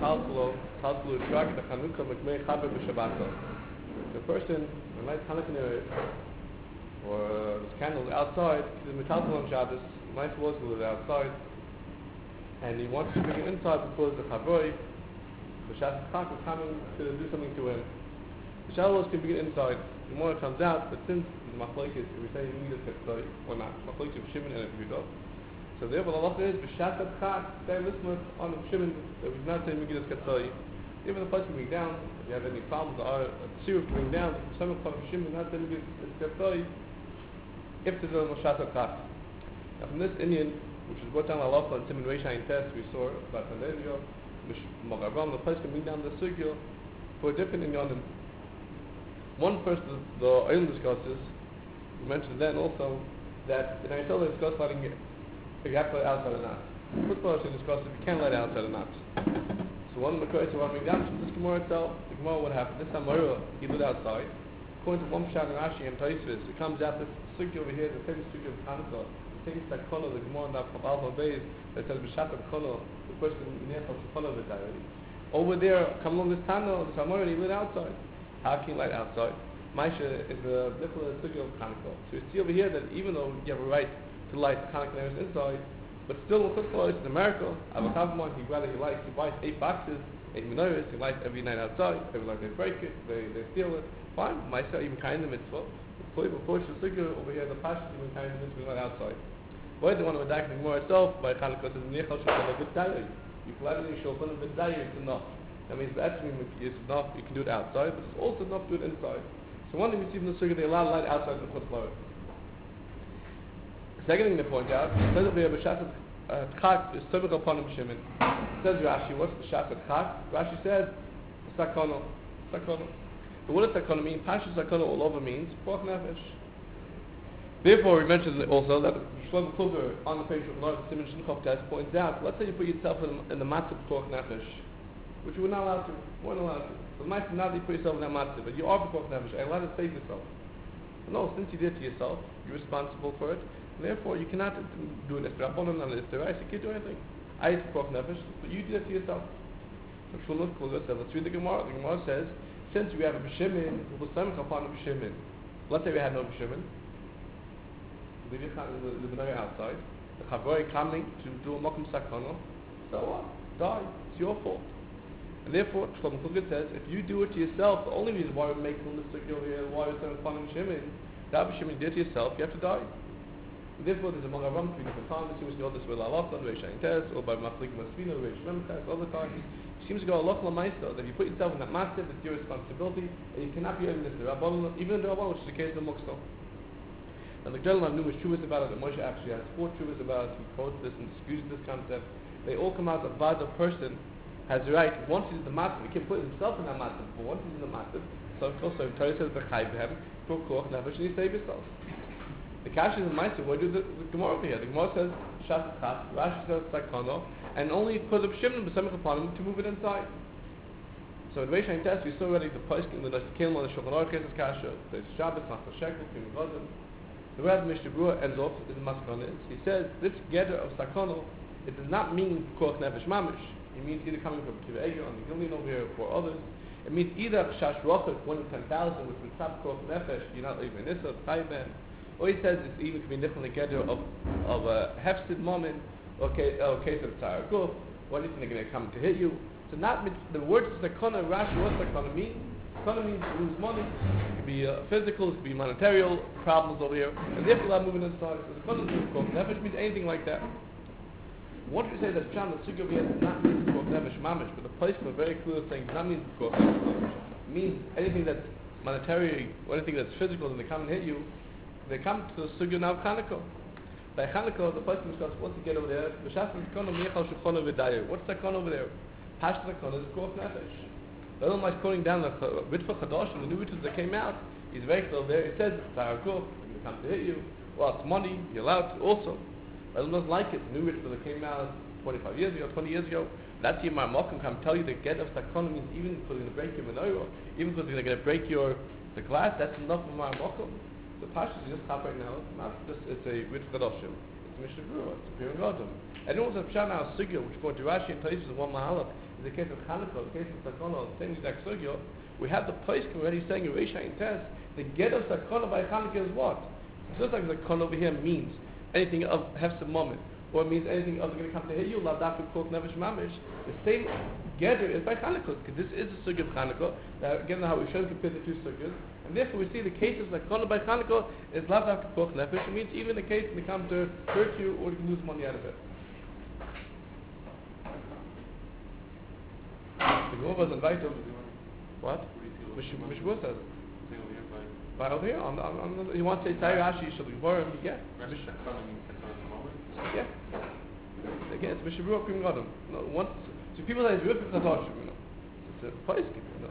Talkulu Shrak the Chanukah Mekmei Chaber B'Shabbato. The person who lights Hanukkah or this candle outside, the Metalkul on Shabbos, nice was to live outside, and he wants to bring it inside because the Chavroi, the Shabbos Chak is coming to do something to him. The Shabbos can bring it inside. The more it comes out, but since the Machlokes, if we say you need a Ketzai or not, Machlokes of Shimon and Yehuda. So therefore the halacha is b'shat chak stay listening on the Shimon that we're not saying Megillas Ketzai. Even the place can bring down. If you have any problems, or syrup bring down. Some of the Shimon not saying Megillas Ketzai. If there's a b'shat chak. Now from this Indian, which is brought down halacha and Simon Reish Ayin Tes, we saw about Tanezio, Magavam, the place can bring down the sugya for a different Indian. One first, the Oil discusses, we mentioned then also, that in Ayatollah they discuss letting it, if you have to let outside or not. Football should discuss if you can't let outside or not. So one of the Makores who want to bring down this Gemara itself, the Gemara what happened, this Amora, he lit outside. According to one Pshat and Rashi and Taisvis, it comes out this sugya over here, the same sugya of Hanukkah, the same Sakona, the Gemara in the Alpha Beis, that says B'Shat Kono, the person in the Kono of it already. Over there, come along this Tano, this Amora, he lit outside. How can you light outside? Maisha is a different sugya of Hanukkah. So you see over here that even though you have a right to light Hanukkah lamps inside, but still in Chutz in America, Avakavman, he buys 8 boxes, 8 menorahs, he lights every night outside, every night they break it, they steal it. Fine, Maisha even kind of mitzvah. Before the sugya over here, the Pasha even kind of mitzvah light outside. Why do you want to attack the Gemara itself? By Hanukkah says, Nechal Shulchan a bit dire. You can light it in Shulchan a bit dire, it's enough. That means the actually is enough, you can do it outside, but it's also enough to do it inside. So one thing we see from the Sukkah, they allow light outside the Chutz La'aretz. The second thing to point out, it says over here, B'Shat Chak is Tzavich Alpanim Shimon. It says Rashi, what's B'Shat Chak? Rashi says, Sakono. But what does Sakono mean? Pasha Sakono all over means, Porch Nefesh. Therefore, we mentioned also that Shlomo Kluger on the page of Lord Simon Shinchov test points out, let's say you put yourself in the matzah Porch Nefesh, which you were not allowed to, weren't allowed to. But might not you put yourself in that matzah, but you are before nefesh, and allowed to save yourself. No, since you did it to yourself, you're responsible for it, and therefore you cannot do an Esrabonon and an Esterais, you can't do anything. I before nefesh, but you did it to yourself. So Shulchan Kluger says, let's read the Gemara. The Gemara says, since we have a B'Shimin, we'll samich upon a B'Shimin. Let's say we had no B'Shimin. Leave the Benari outside. The Chavroi coming to do a Mokum Sakono. So what? Die. It's your fault. And therefore, Shlomo Kluger says, if you do it to yourself, the only reason why we're making the sugya over here, why we're saying upon Shimon, that Shimon did it to yourself, you have to die. And therefore, there's a Magaram between different times. It seems to go this way, La'alach, the Reish Ayin Tes, or by Machlik Masvina, the Reish Mem Tes, other times. It seems to go Alach L'Maisa, that if you put yourself in that massive, it's your responsibility, and you cannot be able to do this, even in the Rabban, which is the case of the Muksal. And the Gdel have numerous chuvas about it, and Moshe actually has 4 chuvas about it. He quotes this and disputes this concept. They all come out of the person has the right, once he's in the matzah, he can put himself in that matzah, but once he's in the matzah, so also Torah says, B'chai b'hem, for koch nefesh, and you save yourself. The Kash is in Maisa, what do the Gemara over here? The Gemara says, Shat Chas, Rashi says, Sakono, and only because of Shimon, B'samich upon him, to move it inside. So in Reish Ayin Tes, we saw already the posting, the Kelim on the Shulchan Aruch cases Kasha, there's Shabbos, Machal Shekel, Kim Vodim. The way the Mishnah Berurah ends off in the Maskana is, he says, this gather of Sakono, it does not mean koch nefesh mamish. It means either coming from Kiva Eger on the Gilin over here or others. It means either Chash Rochot, 1 in 10,000, which would stop koch nefesh, you're not leaving Nissa, Taiben. Or he says it's even could be different together of a hefsid moment, or case of Tzara Guf, or anything they're going to come to hit you. So not the word Sakona, Rashi, what Sakona means? Sakona means to lose money. It could be physical, it could be monetary problems over here, and therefore not moving inside. So Sakona means koch nefesh means anything like that. Once you say that Pshat the Sugya here does not mean koch nefesh mamish, but the placement is very clear saying does not mean koch nefesh mamish. It means anything that's monetary or anything that's physical and they come and hit you, they come to the Sugya now of Chanukah. By Chanukah, the placement is once you get over there, the Shas is kono miechal shulchana v'dayer. What's that kono over there? Pashta kono is koch nefesh. The other one is quoting down the Ritva Chadash and the new Ritvas that came out. He's very clear there. It says Tzara Guf, they come to hit you. Well, it's money, you're allowed to also. I don't like it. New Ritvah that came out 25 years ago, 20 years ago. That's your Marmokim can tell you the get of Sakona means even because you're going to break your menorah, even because you're going to break the glass, that's enough for Marmokim. The Pashas you just top right now, not just, it's a Ritva Chadashim. It's Mishnah Berurah, it's a Pirin Godom. And it was a Pshat now, Sugya, which for Rashi and Taisus is one Mahalach. In the case of Hanukkah, the case of Sakana, the same exact sugya, we have the poskim already saying in Reisha in Test, the get of Sakana by Hanukkah is what? It's just like Sakana over here means anything of Hefsa moment, or it means anything other going to come to Heyu, La Dafu Kok Nevish Mamish. The same gather is by Hanukkah, because this is the sugya of Hanukkah. Now, again, how we should compare the two sugyas. And therefore we see the cases like Kona by Chanukah is La Dafu Kok Nefesh. It means even the case when they come to hurt you or you can lose money out of it. The Gemara was invited. What? Mishmur says. Right over here, he wants to say Tayyar Ashi Shal Yivarim, yeah. Yeah. Again, it's Mishmur Krim Gadam. Once, so people say it's Rif Chadash, you know. It's a place, you know.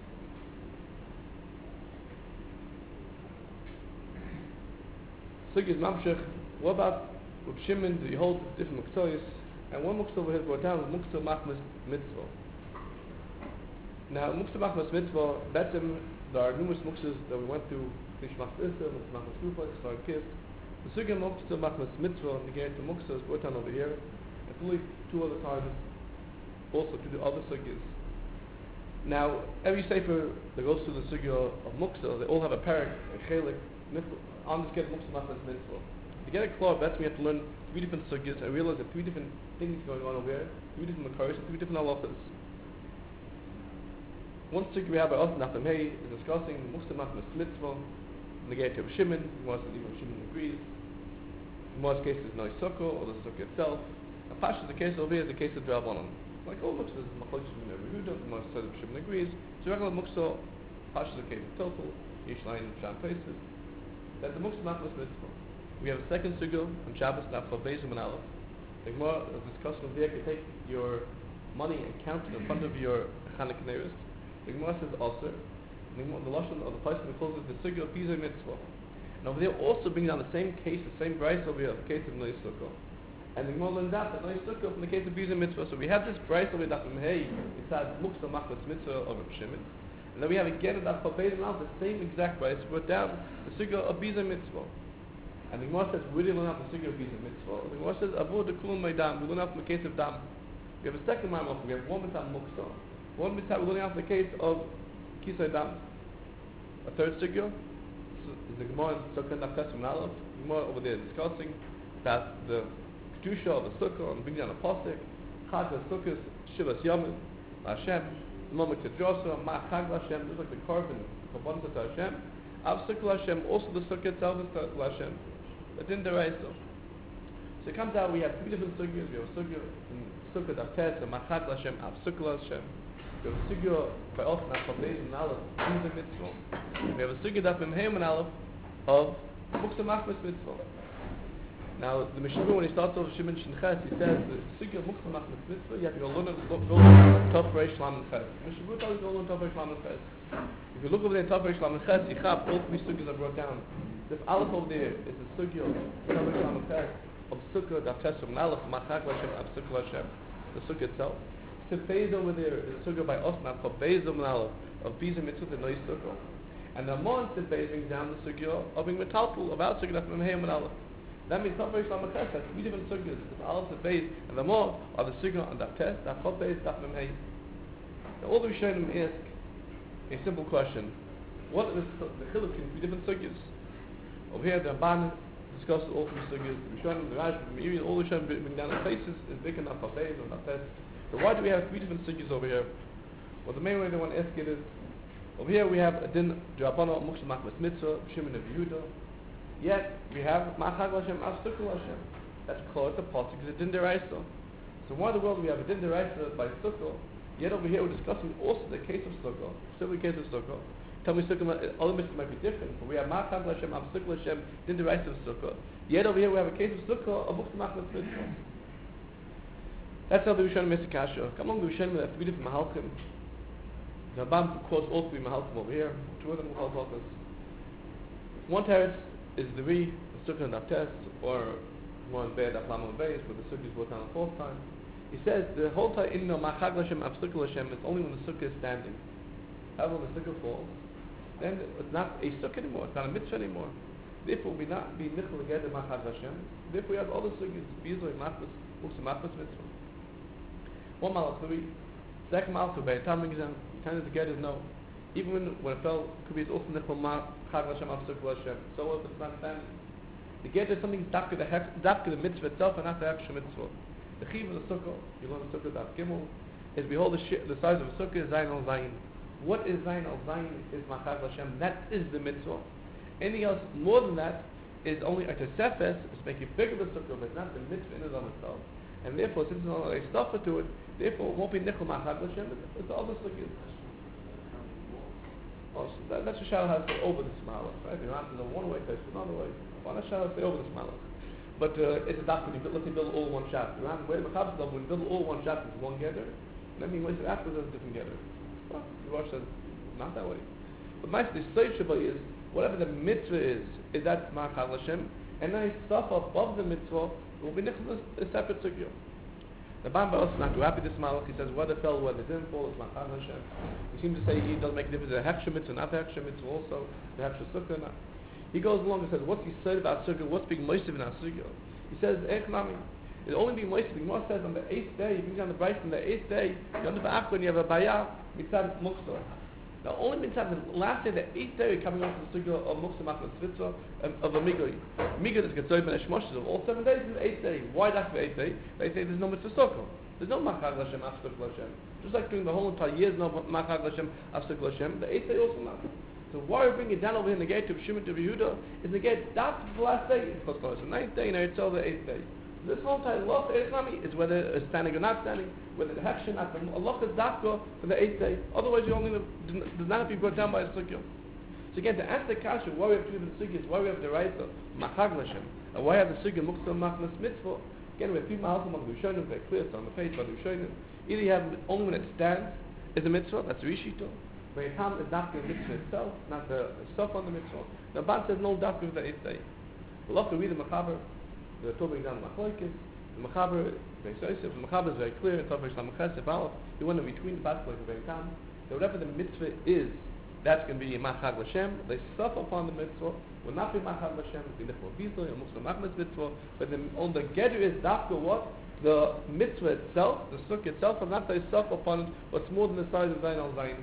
Sugis Mamshech, what about Reb Shimon, do you hold different Muqtayos? And one Muqtay over here brought down is Muqtay Machmas Mitzvah. Now, Muqtay Machmas Mitzvah, that's there are numerous Muqtays that we went through, Nishmas Issa, Machmas Kufa, Star Kiss. The Sugya Muqtay Machmas Mitzvah, and again, the Muqtay is brought down over here. And only two other times, also to the other Sugyas. Now, every Sefer that goes through the Sugya of Muqtay, they all have a parak, a chelik, on this get Muqtay Machmas Mitzvah. To get a club, that's when you have to learn three different Sugyas and realize that three different things going on over here, three different Makaris, three different halachas. One sugya we have by us, Nachem Hey, is discussing Muqtay Machmas Mitzvah, in the Gate of Shimon, even Shimon agrees. In most cases, no sukkah, or the sukkah itself. And Pasha, the case over here is the case of Drabanan. Like all Muqtay is Machloek Shimon every Yehuda, the most said of Shimon agrees. So regular Muqtay, Pasha is the case of Total, Yishlein, Sham places. That's the Muqtay Machmas Mitzvah. We have a second sugya on Shabbos, Nafal Bezim and Aleph. The Gemara is discussing over here, you take your money and count it in front of your Chanukah Neris. The Gemara says also, the Lashon of the place that calls it the Sugya of Bizay Mitzvah. And over there also bringing down the same case, the same price over here, the case of Noy Sukkah. And the Gemara learned that Noy Sukkah from the case of Bizay Mitzvah. So we have this price over here, Hey, it says Muqtay Machmas Mitzvah of Reb Shimon. And then we have again in that Chabad now the same exact price brought down the Sugya of Bizay Mitzvah. And the Gemara says, where do you learn out the Sugya of Bizay Mitzvah? The Gemara says, Avodah Kulun Maydam, we learn out from the case of Dam. We have a second Maimon, we have one Mitzvah Muqtay. One mitzvah we're learning out the case of Kisei Dam. A third sugya is the Gemara in Sukkah Nafkas from Aleph. The Gemara over there discussing that the Kedusha of the Sukkah and bringing down a Pasuk, Chag HaSukkos, Shivas Yomim, Hashem, the moment to Joshua, Ma Chag Hashem, just like the carbon, the Kabbalah to Hashem, Av Sukkah Hashem, also the Sukkah itself is to Hashem. But in the Reisa. So it comes out, we have three different sugyas. We have a sugya in Sukkah Daftes, and Ma Chag Hashem, Av Sukkah Hashem. We have a sugya by us, Nafal Bezim and Aleph, Bizay Mitzvah. We have a sugya Daf Memheim and Aleph of Muqtay Machmas Mitzvah. Now, the Mishmur, when he starts off Shimon Shinches, he says the sugya of Muqtay Machmas Mitzvah, you have to go learn Tov Reish Lamed Ches. Mishmur tells you to go learn Tov Reish Lamed Ches. If you look over there in Tov Reish Lamed Ches, you have all three sugyas are brought down. This Aleph over there is the sugya of Tov Reish Lamed Ches of Sukkah Daftes from Aleph, Machag Hashem, Av Sukkah Hashem, the sukkah itself. The Beis over there is a sugya by Osman called Beis Omnal of Bizay Mitzvah and Noy Sukkah. And the Amon said Beis brings down the sugya of being Metalpul, about sugya Daf Memheim and Aleph. That means Tov Reish Lamed Ches has three different sugyas. The Aleph, the Beis, and the Amon are the sugya on Daf Tes, Daf Chod Beis, Daf Memheim. Now all the Rishonim ask a simple question: what is the chiluk in three different sugyas? Over here, the Ramban discussed all three sugyas. The Rishonim, the Rash, the Meiri, all the Rishonim bring down the places is Dikkan Daf Chod Beis and Daf Tes. So why do we have three different sugyas over here? Well, the main way they want to ask it is, over here we have a din Drabana Muqtay Machmas Mitzvah, Shimon of Yehuda. Yet we have Machag Hashem, Av Sukkah Hashem. That's called the pasuk is a din deraisa. So why in the world do we have a din deraisa by Sukkah? Yet over here we're discussing also the case of Sukkah, still the case of Sukkah. Tell me Sukkah, other mitzvahs might be different, but we have Machag Hashem, Av Sukkah Hashem, din deraisa of Sukkah. Yet over here we have a case of Sukkah of Muqtay Machmas Mitzvah. That's how the Rishonim makes a kasha. Come along, the Rishonim have three different mahalchim. The Rambam quotes all three mahalchim over here. Two of them are called halachas. One teretz is the Sukkah and Daftes, or one bed Aflam Beis, where the Sukkah is brought down the fourth time. He says the whole time in the Machag Hashem Av Sukkah Hashem is only when the Sukkah is standing. However, when the Sukkah falls, then it's not a Sukkah anymore. It's not a mitzvah anymore. Therefore, we not be nichol together Machag Hashem. Therefore, we have other Sukkahs, Bizay, Machmas, Muqtay Machmas Mitzvah. One malach three, Second malchus by the time exam, kind of the get is no. Even when it fell, could be it's also nichol ma chag Hashem afsukul Hashem. So if it's not standing, the get is something dafka the mitzvah itself and not the extra mitzvah. The chiv of the sukkah, you learn the sukkah daf gimel, is behold the size of a sukkah is zayin al zayin. What is zayin al zayin is machag Hashem. That is the mitzvah. Anything else more than that is only a tesefes, is making bigger the sukkah, but not the mitzvah in and of itself. And therefore, since there's not a stuffer to it, therefore it won't be nichol machag Hashem. It's the other sukkah. Oh, so that's a shadow has to over the malach, right? You don't have to know one way, there's another way. Why not shadow say over the malach? But it's a doctrine. Let's say build all one shop. You have to wait. When you build all one shop, it's one gather. Then you wait after there's a different gather. Well, the Rosh says not that way. But my the Shabbat is whatever the mitzvah is that machal Hashem, and then stuff above the mitzvah will be nichol a separate sukkah. The Bamba also not too happy this malach. He says whether fell, whether didn't fall, it's machal Hashem. He seems to say he doesn't make a difference. The hechsher mitzvah, not the hechsher mitzvah, also the hechsher sukkah. Not. He goes along and says, what's he said about sukkah? What's being moisev in our sukkah? He says, Echnami. It only be moisev. The Gemara says on the 8th day, he brings down the price on the 8th day, you understand when you have a bayah mitzad muksor. Now only mitzad the last day, the 8th day, you're coming on to the sukkah of muksor machmas tzvitza of a migoy. Migoy is getzoy ben eshmoshes of all 7 days is the 8th day. Why that's the 8th day? They say there's no mitzvah sukkah. There's no machag Hashem afsuk Hashem. Just like during the whole entire years, no machag Hashem afsuk Hashem. The 8th day also not. So why we bring it down over here in the gate to Shimon to Yehuda is the gate that's the last day. It's called the 9th day and it's all the 8th day. So this whole time loch is whether it's standing or not standing, whether the hechshin at the loch is dafka for the 8th day. Otherwise you only does not be brought down by a sukkah. So again, to answer the question why we have to do the sukkah is why we have the right of machag Hashem and why we have the sukkah muksam machmas mitzvah. Again, we have people halachim of Rishonim, very clear, it's on the page by the Rishonim. Either you have only when it stands is a mitzvah, that's Rishito. When it comes, it's dafka the mitzvah itself, not the stuff on the mitzvah. The Bad says no dafka for the 8th day. We'll have to read the Mechaber, the Torah exam Machlokes, the Mechaber, the Mechaber is very clear, it's over Islam Chesed, he went in between the Baskel and the Kam, that whatever the mitzvah is, that's going to be Machag Hashem. They suffer upon the mitzvah, will not be Machag Hashem, will be Nechol Vizor, or Muslim Machmas mitzvah, but on the Gedder is dafka what? The mitzvah itself, the sukkah itself, will not they suffer upon it, what's more than the size of Zayin al Zayin.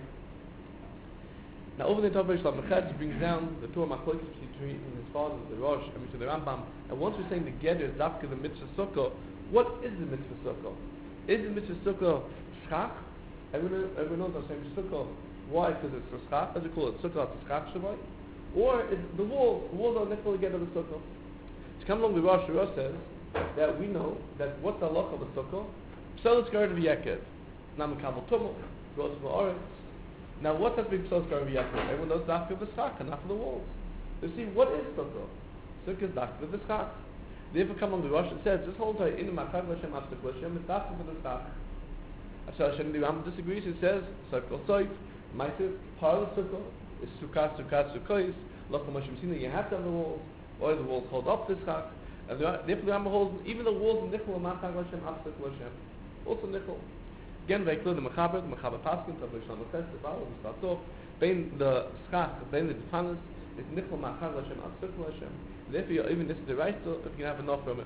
Now over the top of Islam Chesed brings down the Torah Machlokes between his father, the Rosh, and between the Rambam, and once we're saying the Gedder is dafka the mitzvah sukkah, what is the mitzvah sukkah? Is the mitzvah sukkah schach? Everyone knows I'm saying sukkah. Why? Because it's a schach, as we call it, sukkah, it's a schach shavai. Or it's the walls are nichol together of the sukkah. To come along, the Rosh says that we know that what's the halacha of the sukkah? Psal is going to be yakev. Now mekabel tumul, goes for oritz. Now what does mean psal is going to be yakev? Everyone knows dafka of the schach and not for the walls. You see, what is sukkah? Sukkah is dafka of the schach. Therefore, come along, the Rosh says this whole time in the machag Hashem afsuk Hashem is dafka for the schach. Ashar Hashem the Rambam disagrees. He says sukkah soif. Ma'aseh, part of the sukkah is sukkahs, locham Hashem seen that you have to have the walls, or the walls hold up this chak. And therefore the Rambam holds even the walls of nichol machag Hashem, afsuk Hashem, also nichol. Again, very clear the mechaber paskin, Tav Yishlam Chesed, the Baal, the starts off, bein the schach, bein the defanis, is nichol machag Hashem, afsuk Hashem. Therefore, you're even this is the right so if you can have enough from it.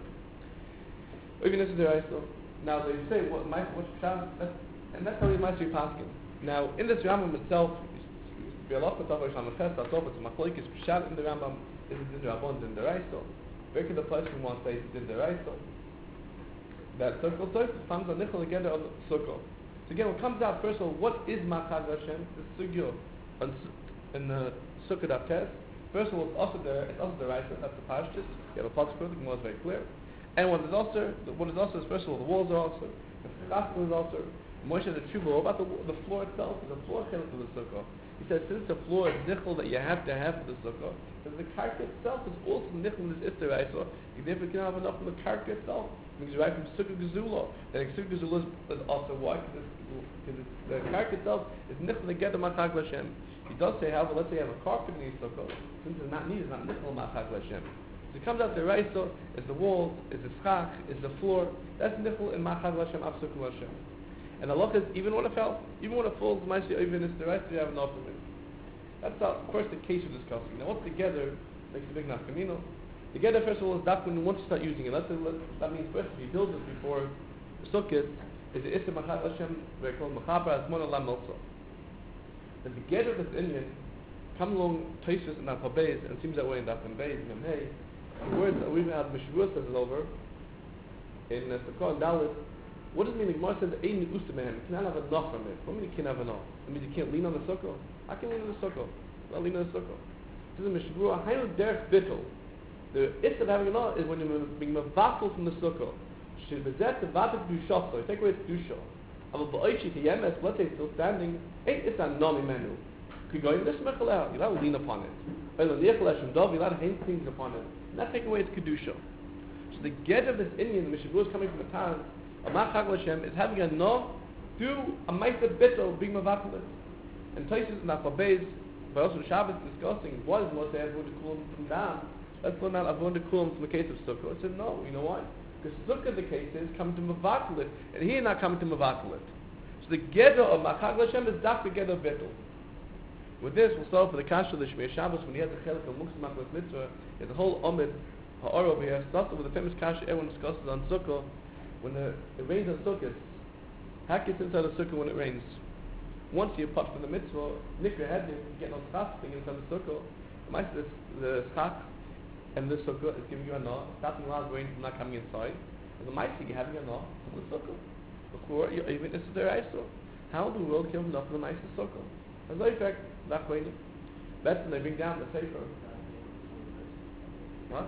Even this is the right so. Now they say what pshat, and that's how you might be paskin. Now, in this Rambam itself, it's machlokes pshat in the Rambam, is it in the Rabban, in the Raiso. Where can the person want to say it's in the Raiso? That circle comes on nichol together on the sukkah. So again, what comes out first of all, what is Machag Hashem? The sugyo in the sukkah that test. First of all, it's also the Raiso, that's the pashtus. You have a pasuk, the Gemara is very clear. And what is also is first of all, the walls are also, the chaskel is also. Moshe the Tshuva about the floor itself, the floor chelik of the sukkah. He says since the floor is nichol that you have to have for the sukkah, because the karka itself is also nichol in this Isteraisa, you therefore cannot have enough from the karka itself. Because you're right from sukkah gezula. And sukkah gezula is also why? Because the karka itself is nichol to get the machag Hashem. He does say, however, let's say you have a carpet in the sukkah, since it's not needed, it's not nichol machag Hashem. So it comes out the Raisa, is the walls, is the schach, is the floor. That's nichol in machag Hashem, afsuk Hashem. And the loch is even when it falls, might say even it's the rest you have enough of it. That's of course the case we're discussing. Now what's together makes a big nafkamino. Together first of all is that when once you start using it, that means first if you build it before the sukkah, is the Issa Machal Hashem, we call Machaber as Mona Lam also. And the get of this Indian, come along Taisus and Alpha Beis, and it seems that way in Daf and Beis, and Hey, the words that we've had Mishvur says it over, in Sukkot and Dalit, what does it mean? The Gemara says, Ein Ustamahem, you cannot have enough from it. What do you mean you can't have enough? It means you can't lean on the Sukkot? I can lean on the Sukkot. I'll lean on the Sukkot. This is Mishvur, Hainu Derech Bittul. The issue of having enough is when you're being mavatul from the Sukkot. You take away its kedusha. Let's say it's still standing. It's a nomi menu. You go in this mechalel. You're allowed to lean upon it. You're allowed to hang things upon it. Not take away its kedusha. So the get of this Indian, the Mishabur is coming from the Taz. Amachag Hashem is having a no do a ma'aser bittul being mavatul it. And Taisus and Achabeis, but also the Shabbos discussing what is most avoid to cool from down. Let's learn out avoid to cool from the case of Sukkot. I said no. You know why? Because Sukkah, the case is coming to Mavatul it, and he is not coming to Mavatul it. So the Geder of Machag Hashem is Daf the Geder Bittul. With this, we'll start for the Kasha of the Shmir Shabbos when he has the Chelik of Muktzah Machmas Mitzvah. There's a whole Omid Ha'or over here. Starts with the famous Kasha everyone discusses on Sukkah. When it rains on Sukkot, how gets inside the Sukkah when it rains? Once you apart from the Mitzvah, Nick your head, you get no schach thing inside the Sukkah. The schach and this Sukkah is giving you a no, stopping a lot of rain from not coming inside. And the Maisi, you're having a no from the Sukkah. Before you even this is their ISO. How in the world give enough from the Maisi Sukkah? As a fact, that way. That's when they bring down the Sefer. What?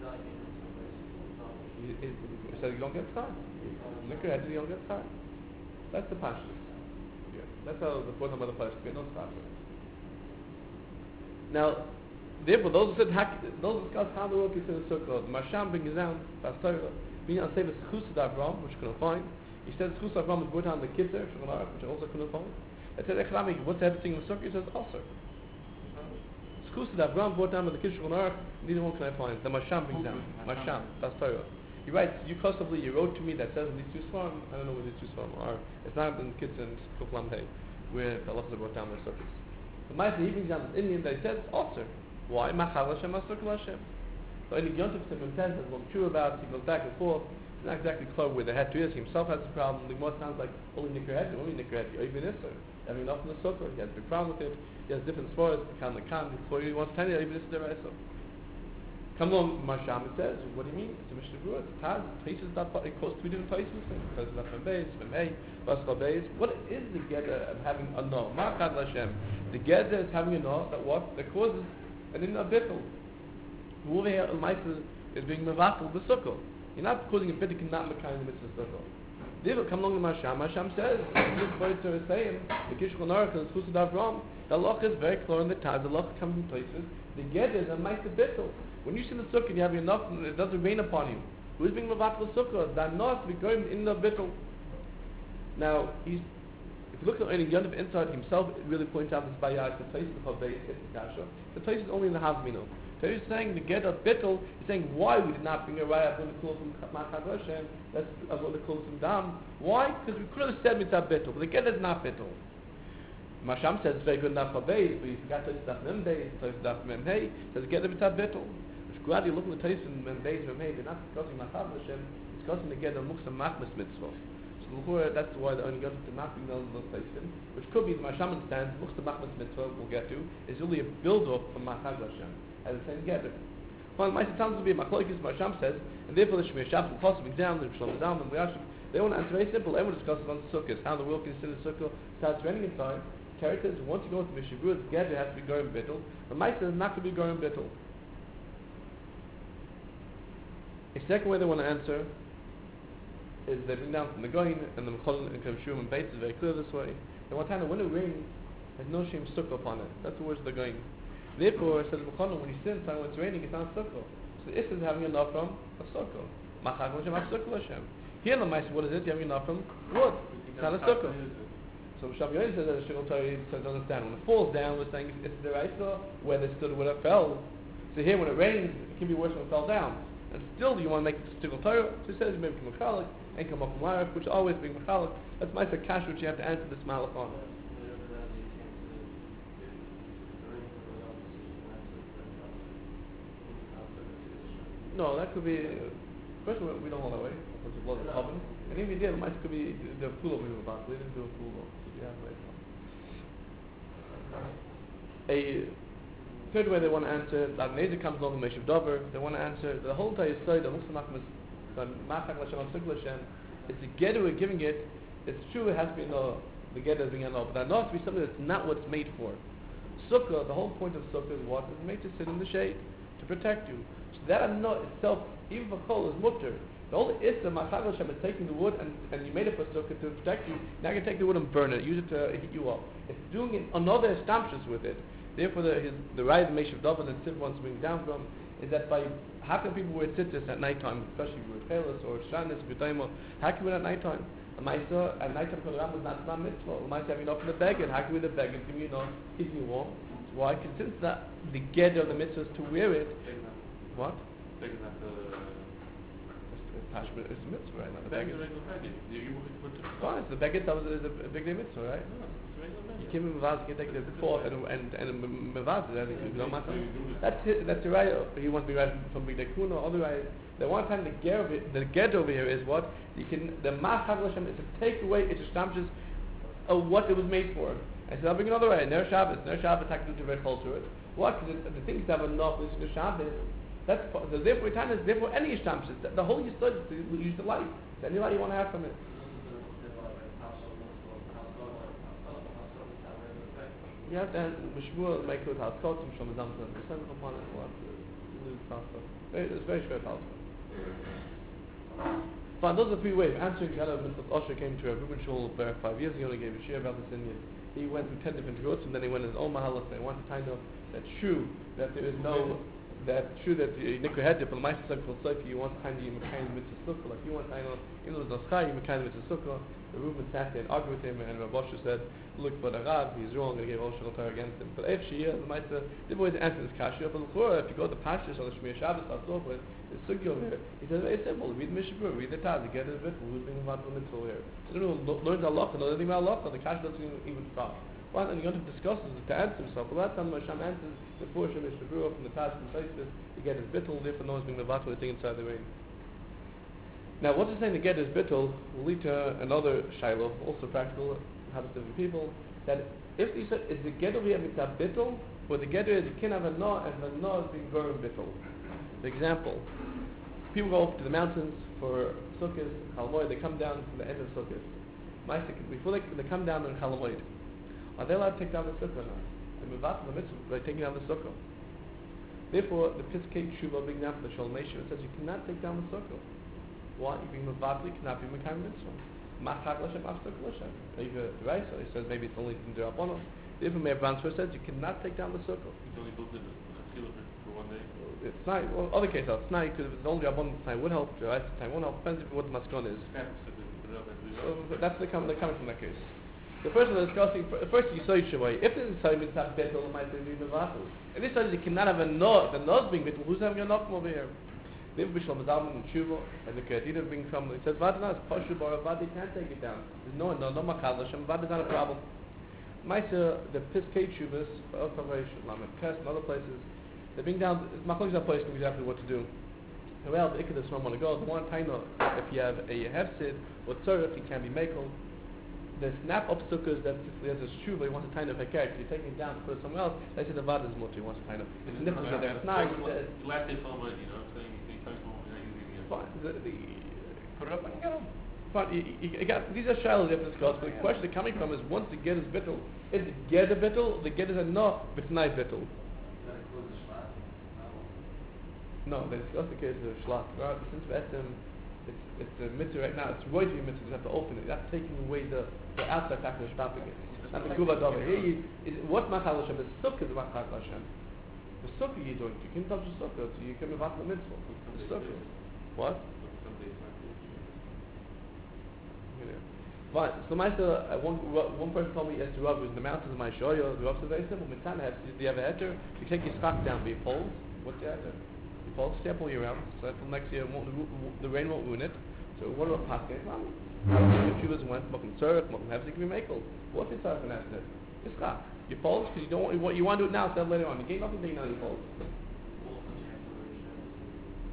He said you don't get time. Look ahead, you don't get time. That's the Pashtus. Yeah. That's how the fourth of the Pashtus get no time. Now, therefore, those who said those discuss how the world is in the Sukkah. The Marsham brings down Pastorah, being on Sefer Schus Avram, which you couldn't find. He says Schus Avram is brought down the Kitzur, which I also couldn't find. It says Echlami, what's the thing in the Sukkah? He says also. Schus Avram brought down with the Kitzur, neither one can I find. The Marsham brings down. Marsham, Pastorah. He writes, you wrote to me that says in these two svarim, I don't know where these two svarim are. It's not in Kitzur and Kuflam Hay, where the Allah brought down the Sukkahs. But my he brings down this Indian that says also. Why? Machal Hashem, Asukal Hashem. So in the Yontif Simon says, there's one true about it, he goes back and forth. It's not exactly clear where the head to is. He himself has a problem. The more sounds like only Nicker only Nicker Head. Even this, having enough in the Sukkah, he has a big problem with it. He has different spores, the Khan, before he wants to tell you, even this is the right. Come along, Marsham, it says, what do you mean? It's a Mishnah Berurah, it's a Taz, places that it calls three different places, because of Lefem Beis, Femei, Basra Beis. What is the Geder of having a no? Ma'achad Hashem. The Geder is having a no that causes and in a bittul. Over here, Al-Maisa is being mevatel the Sukkah. You're not causing a bittul, not mekayim the mitzvah Sukkah. They will come along to Marsham. Marsham says, this point to saying, the Kishkol Narach and Schus Avram, the Loch is very clear in the Taz, the Loch comes in places, the Geder is a Maisa bittul. When you sit in the Sukkah and you have enough, it doesn't rain upon you. Who is being mevatel the Sukkah? That not be going in the bittul. Now, if you look at any Yontif inside himself, it really points out this bayah, the place of the Kasha. The place is only in the Havmino. So he's saying the get of Bittul, he's saying why we did not bring a raya from the Kul from Machad Hashem, that's about the Kul from Dam. Why? Because we could have said Mitzvah Bittul, but the get is not Bittul. Masham says it's very good enough for Beis, but you forgot to Daf Mem Beis, to Daf Mem Hey, says get the Mitzvah Bittul. Which glad you look at the Tais in Mem Beis, Mem Hey, they're not discussing Machad Hashem, discussing the get of Muksa Machmas Mitzvah. That's why the only got to not bring those places, which could be the Masham understands, Muksa Machmas Mitzvah we'll get to, is really a build-up from Machad Hashem, as the same Geder. Well, my sounds to be a Machlokes, Masham says, and therefore the Shmir Shabbos, the possible exam, the Shalom Zalman, the Yashim, they want to answer very simple. Everyone discusses on the Sukkahs, how the world can sit in the Sukkah, starts raining inside. Characters, once you go into Mishabur, the Geder has to be Gorim Bittul. The Maisa is not to be Gorim Bittul. A second way they want to answer is they bring down from the Goyin and the Mecholin and Kavshum and Beitz is very clear this way. And one time when it rains, there's no shame Sukkah upon it. That's the words of the Goyin. Therefore, says Mecholin, when he sins, when it's raining, it's not Sukkah. So this is having enough from a Sukkah. Machag Hashem, Sukkah Hashem. Here in the Maisa, what is it? You have enough from wood. It's not a Sukkah. So Shabbat Yonim says that the Shikol Torah says understand. When it falls down, we're saying it's the Raisa, where they stood, where it fell. So here, when it rains, it can be worse when it fell down. And still, you want to make it Shikol Torah, so he says maybe from Mechalik, and come up from Larif, which always being Mechalik. That's Maisa Kash, which you have to answer this Malach on. No, that could be. First, we don't hold that way. because it was a covenant. And even if he did, it might could be the fool over here about. They didn't do a fool. So yeah, a third way they want to answer, like Neza comes along the Meshiv Dover, they want to answer the whole entire side of Muslim Achmas, it's a get we're giving it. It's true it has to be the get is being but that not to be something that's not what it's made for. Sukkah, the whole point of Sukkah is what? It's made to sit in the shade, to protect you. So that not itself, even for Kol, is mutter. The whole Issa, Machag Hashem, is taking the wood and you made it for Sukkah to protect you. Now you can take the wood and burn it, use it to heat you up. It's doing it, another estamptions with it. Therefore, the rise of Meshiv David and Siv wants to bring down from is that by how can people wear tzitzis at nighttime, especially with Pelis or Shanis, B'Daima, how can we wear at nighttime? A Maisa at nighttime because the Ram is not mitzvah. A Maisa having enough in the beggar. How can we wear the beggar? Give you keeping you warm. Why? Because since that the get of the mitzvah is to wear it. What? Tashbit is a mitzvah, right? Not the beggar. Fine, it's the beggar is a big day mitzvah, right? You came in Mavaz, you can take the before and Mavaz, that's the right. He wants to be right from Big Dekuna, otherwise, the one time the get over here is what? You can, the Machag Hashem is to take away, it establishes what it was made for. I said, I'll bring another way. Ner Shabbos, I can do to very close to it. What? Because the things that have enough, this is the Shabbos. That's so therefore any establishment. The whole Yisod is to use the light. It's any light you want to have from it. You have to Mishmur make it out. Kotzim Shom Zamzam. Send upon it. It's very short also. Fine, those are three ways. Answering kind of Mr. Osher came to Reuben Shul 5 years ago and he gave a share about this Indian. He went through 10 different routes and then he went in his own mahalas and he wanted to find out that's true that there is no that Nikra had but my son called Sophie you want to find the Mekayim Mitzvah Sukkah like you want to find out even though there's no Chai Mekayim Mitzvah Sukkah. Reuben sat there and argued with him and Rav Osher said look for the Rav he's wrong and he gave Osher Torah against him but if she is the Maisa they always answer this kasha but if you go to Pashas or the Shmir Shabbos or so forth it's Sukkah over here he says very simple read Mishabur read the Taz get it with who's being involved in the mitzvah here so they don't learn Allah and anything about Allah the kasha doesn't even stop. Well, and you're going to discuss this to answer himself. Well, that's how Hashem answers before Shem is Shabur from the Taz and Saisis. You get his bittul, therefore no one's being the vatl, the thing inside the rain. Now, what is saying to get his bittul will lead to another shiloh, also practical, happens to different people, that if you said, is the get over here mitzvah bittul, or the get is you can't have a no, and the no is being burned bittul. For example, people go up to the mountains for Sukkot, Chalamoid, they come down to the end of Sukkot. Before they come down in Chalamoid, are they allowed to take down the sukkah or not? The mitzvah, the mitzvah, by taking down the sukkah. Therefore, the Piskei Tshuva, big example, the Shalom Nation, says you cannot take down the sukkah. Why? You being mitzvah, you cannot be mekayim mitzvah. Machag l'Hashem, after l'Hashem. Right? So he says maybe it's only in the Rabbanon. Therefore, Meir Bransford says you cannot take down the sukkah. He's only built it for one day. It's not. Well, other cases, it's not because if it's only Rabbanon, the time would help. The right time won't help. Depends what the maskon is. So that's they're coming from that case. The first one is discussing, first you say Shavai. If this is how mitzvah betel, it might be mitzvah. If this says you cannot have a no, the no's being betel, who's having a no from over here? Maybe Bishlam Mazalman and Tshuva, and the Kedida being from, it says Vadana is Pashu Bar Vadi can't take it down. There's no Makal Hashem, Vadi is not a problem. Maisa, the Piskei Tshuvas, Elkavation, Lamed Kes, and other places, they bring down, Makalak is not place to exactly what to do. Well, the Ikkadas don't want to go. The one time, if you have a Hefsid or Tzaref, you can be Mekel. The snap of sukkahs that there's a shuva, he wants to tie up a character, you're taking it down to put it somewhere else, they say the vad is mutter, he wants to tie up. It's nipples are there, it's not. Last day somewhere, I'm saying, he comes home, you're not using it. Fine, put it up and get him. Fine, you got, these are shilohs you have to discuss, but the question they're coming from is once the get is bittul, is the get a bittul, the get is a no, but it's not bittul. No, they discuss the case of shlach. Since it's a mitzvah right now. It's right to be a mitzvah. You have to open it. That's taking away the outside factor, stopping it. Not the kuva dava. Here, what machal Hashem is sukkah is machal Hashem. The sukkah you're doing. You can't touch the sukkah, so you can be vat the mitzvah. The sukkah. What? Fine. So one person told me yes, the Rav was in the mountains of my shoya. The Rav said very simple. Mitzvah has. Do you have a heter? You take your stock down, be poles. What's the heter? Falls step all year round, so until next year the rain won't ruin it. So what about Pascha? The Chuvas went, Mokum Tzarek, Mokum Hefzik, we make all. What's the Tzarek and after? It's not. You falls because you don't want, you want to do it now instead of later on. You gain nothing taking out your falls.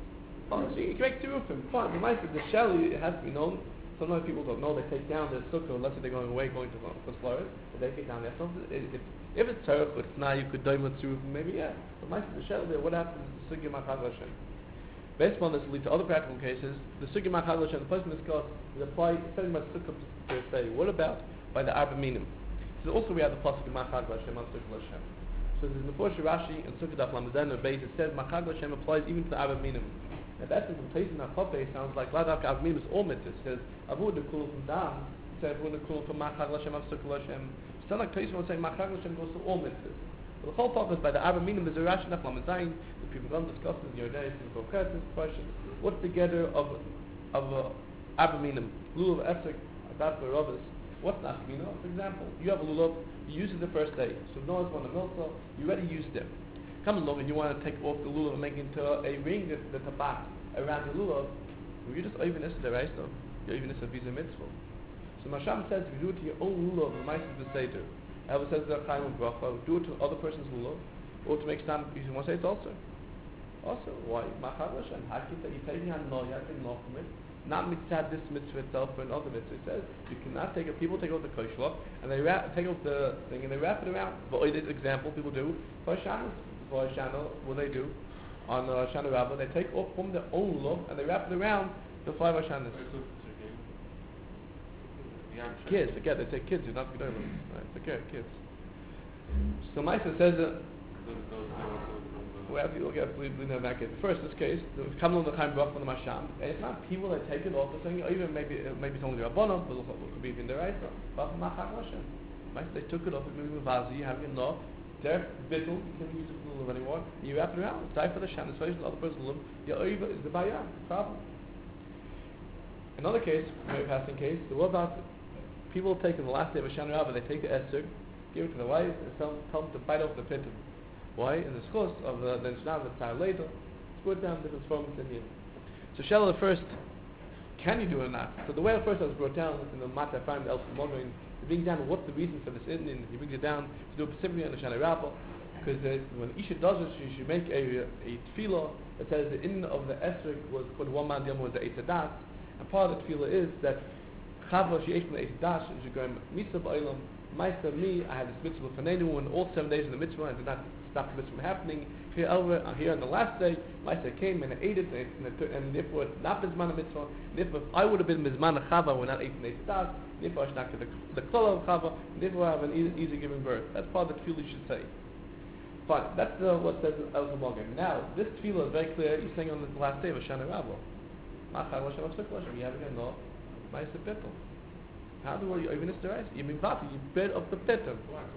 Oh, so you can make two of them. Fine. The mice, the shell, it has to be known. Sometimes people don't know. They take down their sukkah, unless they're going away, going to Florida. They take down their sukkah. If it's tzarech, it's not, you could dive with two of them, maybe, yeah. But mice, the shell, what happens is the sukkah machag Hashem. Based upon this, lead to other practical cases. The sukkah machag Hashem, the person discussed, is applied, it's talking about sukkah per se. What about by the Arba Minim? So also we have the pasuk machag Hashem on sukkah Hashem. So there's Mefurish Rashi and Sukkah Daf Lamedan base. It says Machag Hashem applies even to the Arba Minim. Now that's in place in Achope sounds like Ladak Arba Minim is all mitzvahs. It says Avu the Kul from Dam. It says Avu the Kul from Machag Hashem of Sukkah Hashem. So like Taisim will say Machag Hashem goes to all mitzvahs. But the whole purpose by the Arba Minim is a Rashi Daf Lamedan. The people don't discuss in your days in the Kochetes question. What's together of Arba Minim? Lulav Esek Adat Berovis. What's not Mina? For example, you have a lulav, you use it the first day. So Noah's one a milsa, you already used it. Come along and you want to take off the lulav and make it into a ring, the tabak around the lulav. Well, you just even this the right though. You even this a visa mitzvah. So Masham says if you do it to your own lulav, the mice is the seder. However says the Chaim of Bracha, do it to other person's lulav, or to make stand you want to say it's also. Also, why? Machad Hashem, Hakita, you're taking on no, you have to know from it. Not mitzvah this mitzvah itself, but another mitzvah. It says you cannot take it. People take off the koshla and they take off the thing and they wrap it around. But this example people do for Shana. What they do on Shana Rabbah, they take off from their own love and they wrap it around the 5 Hashanas. Kids, again, they say kids. You're not going to right? Okay, kids. So Maisa says that. We have to look at back at first this case. The Kamlon the Chaim Baruch from the Masham. And it's not people that take it off the thing, or even maybe it's only the Rabbanon, but it could be even the Raisa. But Machag Hashem. They took it off. Maybe with Vazi, having it off. They're bittul. You can't use it for the lulav anymore. You wrap it around. It's time for the Shan. It's the other person's lulav. Your Oiva is the Bayah. Problem. Another case, very passing case. What about people taking the last day of a Shan Rabbah? They take the Esrog, give it to the wife, and tell them to bite off the pitum. Why? In the schos of the Nishnav the time later, it's put down different forms in here. So Shella the first, can you do it or not? So the way the first was brought down in the Mata Prime, the Elf Monoin, to bring down what's the reason for this Indian, he brings it down to do it specifically on the Shana Rabbah, because when Isha does it, she should make a tefillah that says the Indian of the Esrog was called one man, the other was the Eitz Hadas, and part of the tefillah is that Chava she ate from the Eitz Hadas, and she going, Misa Ba'ilam, Maisa me, I had this mitzvah for Nenu, and all 7 days of the mitzvah, I did not stop the mitzvah from happening. Here on the last day, Maisa came and I ate it, and therefore it's not Bizman mitzvah. Therefore, if I would have been Bizman Chava when I ate from Eitz Hadas, therefore I should not get the klala of Chava, therefore I have an easy giving birth. That's part of the tefillah you should say. Fine, that's what says El Chamogen. Now, this tefillah is very clear, you're saying on the last day of Shana Rabbah. Machar Hashem of Sukkah Hashem, you have again no Maisa Pittel. How do you even the rice? You mean you bed of the Pittel.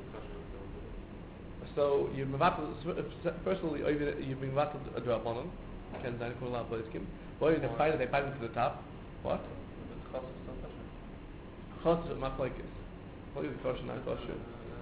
So you firstly you bring vat a drop on them. Can sein cool up place kim. Boy they fight to the top. What? Khos is not like this. What is the caution not caution?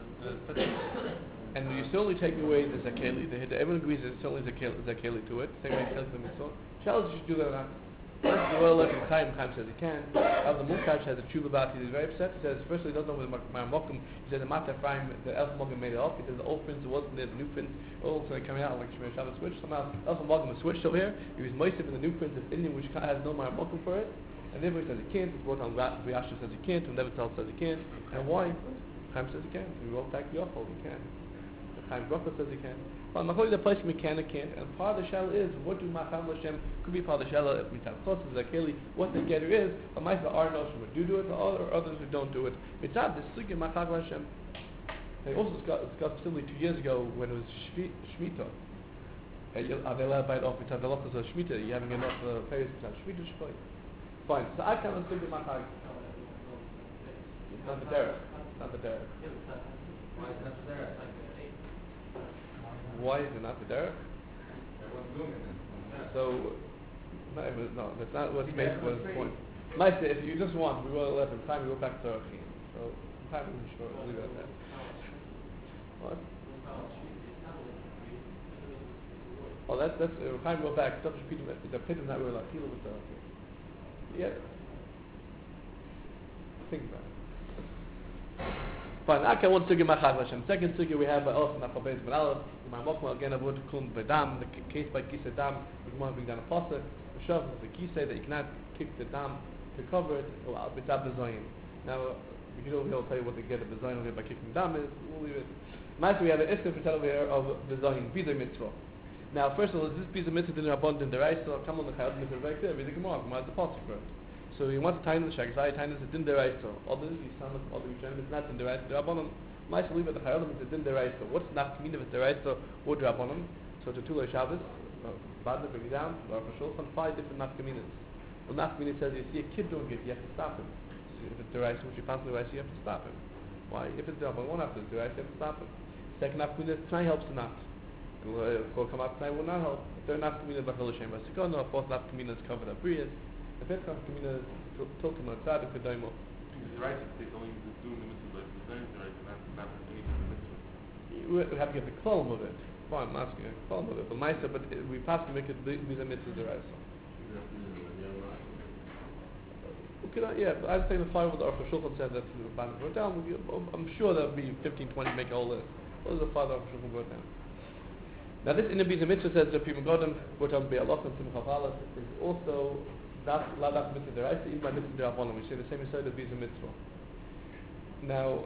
And you certainly take away the zakeli. Everyone agrees that certainly zakeli to it. Same way the mitzvah. Shall you do that or not? First, the oil left in Chaim says he can. The Munkash has a tshuva about it. He's very upset. He says, firstly, he doesn't know whether my Mokum, he said the Mata Ephraim, the Elf Mokum made it off. He says the old prince wasn't there, the new prince, all started coming out like Shemir Shabbat switch. Somehow, Elf Mokum was switched over here. He was Moisef in the new prince of Indian, which has no Mara Mokum for it. And therefore he says he can't. It's brought on Vyasha says he can't, and Nevitel says he can't. And why? Chaim says he can. He wrote back Yochel, he can. Chaim Brocha says he can. But Macholi the place mechanic can't, and part of the shell is what do Macham Hashem could be part of the shell if we have close to Zakeli, what the getter is, but Maisa are no who do it, or others who don't do it. Mitzad the Sugi Macham Hashem. They also discussed specifically 2 years ago when it was Shemitah. Are they allowed to bite off Mitzad the Lochas of Shemitah? You're having enough players Mitzad Shemitah Shkoy. Fine. So I can't Sugi Macham. It's not the derech. It's not the derech. Why is it not the derech? Why is it not the derech? So, no, that's not what makes was the point. Nice, if you just want, we will let him time, we go back to Arachim. So, time is short, we'll leave it at that. What? Oh, that's, time go back, the pit is not really like, with the Arachim. Yeah. Think about it. Fine, okay, one sugi Machag Hashem. Second sugi we have by Elf and Achal Beis Ben Aleph. My Mokhma again avoid to come by Dam, the case by Kisa Dam, we want to bring down a pasuk. Shabbos, the key say that you cannot kick the dam to cover it, well, it's Abbazoyin. Now, he'll tell you what the get of the Zoyin over here by kicking the dam is, we'll leave it. Master, we have an Isser for over here of the Zoyin, Biza Mitzvah. Now, first of all, is this Biza Mitzvah in abundant deraisa? Come on, the Chayot Mitzvah right there, read the Gemara, Gemara is the Pasuk for it. So he wants to tie in the Shagzai, tie in the Din deraisa. Others, you sound like other Yisraelim, it's not Din deraisa, the Rabbanon. Master, leave it, the Chayot Mitzvah Din deraisa. What's not Kamina with deraisa or Rabbanon? So to Tulay Shabbos, Badna, bring it down, Baruch HaShulchan, 5 different nafkaminas. Well, nafkamina says you see a kid doing it, you have to stop him. So if it's deraisa, which you pass the deraisa, you have to stop him. Why? If it's Rabbanon, one after the deraisa, you have to stop him. Second nafkamina, Tanai helps or not. Will come out tonight will not help. Third nafkamina is Bachal Hashem Vasikona. Fourth nafkamina is covered up Brias. The fifth nafkamina is Tiltum on Tzadik Kedaimo. The right is only doing the mitzvah, but the same right, not any mitzvah. We have to get the column of it. Fine, I'm asking a column of it. But Maisa, but we pass to make it be the mitzvah deraisa. Okay, yeah, but I'd say the fire with the Aruch HaShulchan said that the Ban wrote down. I'm sure there'll be 15, 20 make a whole list. What does the father of Aruch HaShulchan wrote down? Now this in the Biza Mitzvah says that Pima Godem, wrote down Be'alach and Simcha Valas, is also not Ladak Mitzvah deraisa, even by Mitzvah derabanan. We say the same inside the Biza Mitzvah. Now,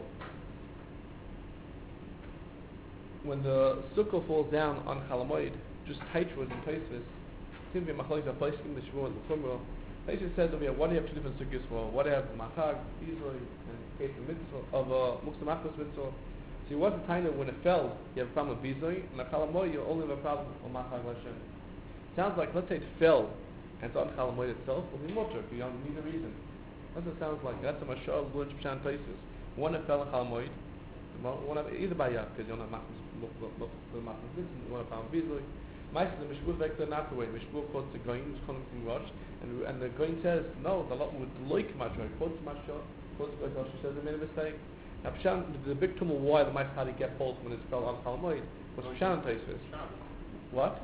when the sukkah falls down on Chalamoid, just Taichwas and Taisvis, seems to be Machlokes are placed in the Shmuel and the Chumrah. Taisvis says over here, what do you have two different sukkahs for? What do you have Machag, Israel, and case of Mitzvah, of Muksa Machmas Mitzvah? So you want the time that when it fell, you have a problem with Bizoy, and a Chalamoid, you only have a problem with Machag Hashem. Sounds like, let's say it fell, and it's on Chalamoid itself, will be mutter, if you don't need a reason. That's what it sounds like. That's a Mashal, Lunch, Pshan, Taisvis. One that fell on Chalamoid, one of either by Yah, because you don't have Machmas Mitzvah, you want a problem with Bizoy. Meistens the Mishbuch vector not the way. Mishbuch quotes the Goyin, who's coming from Rosh, and the Goyin says, no, the lot would like Mashal, quotes Mashal, quotes Rosh, she says they made a mistake. Now, Pshan, the big tumult why the Meist had to get hold when it fell on Chalamoid was Pshan Taisvis. What?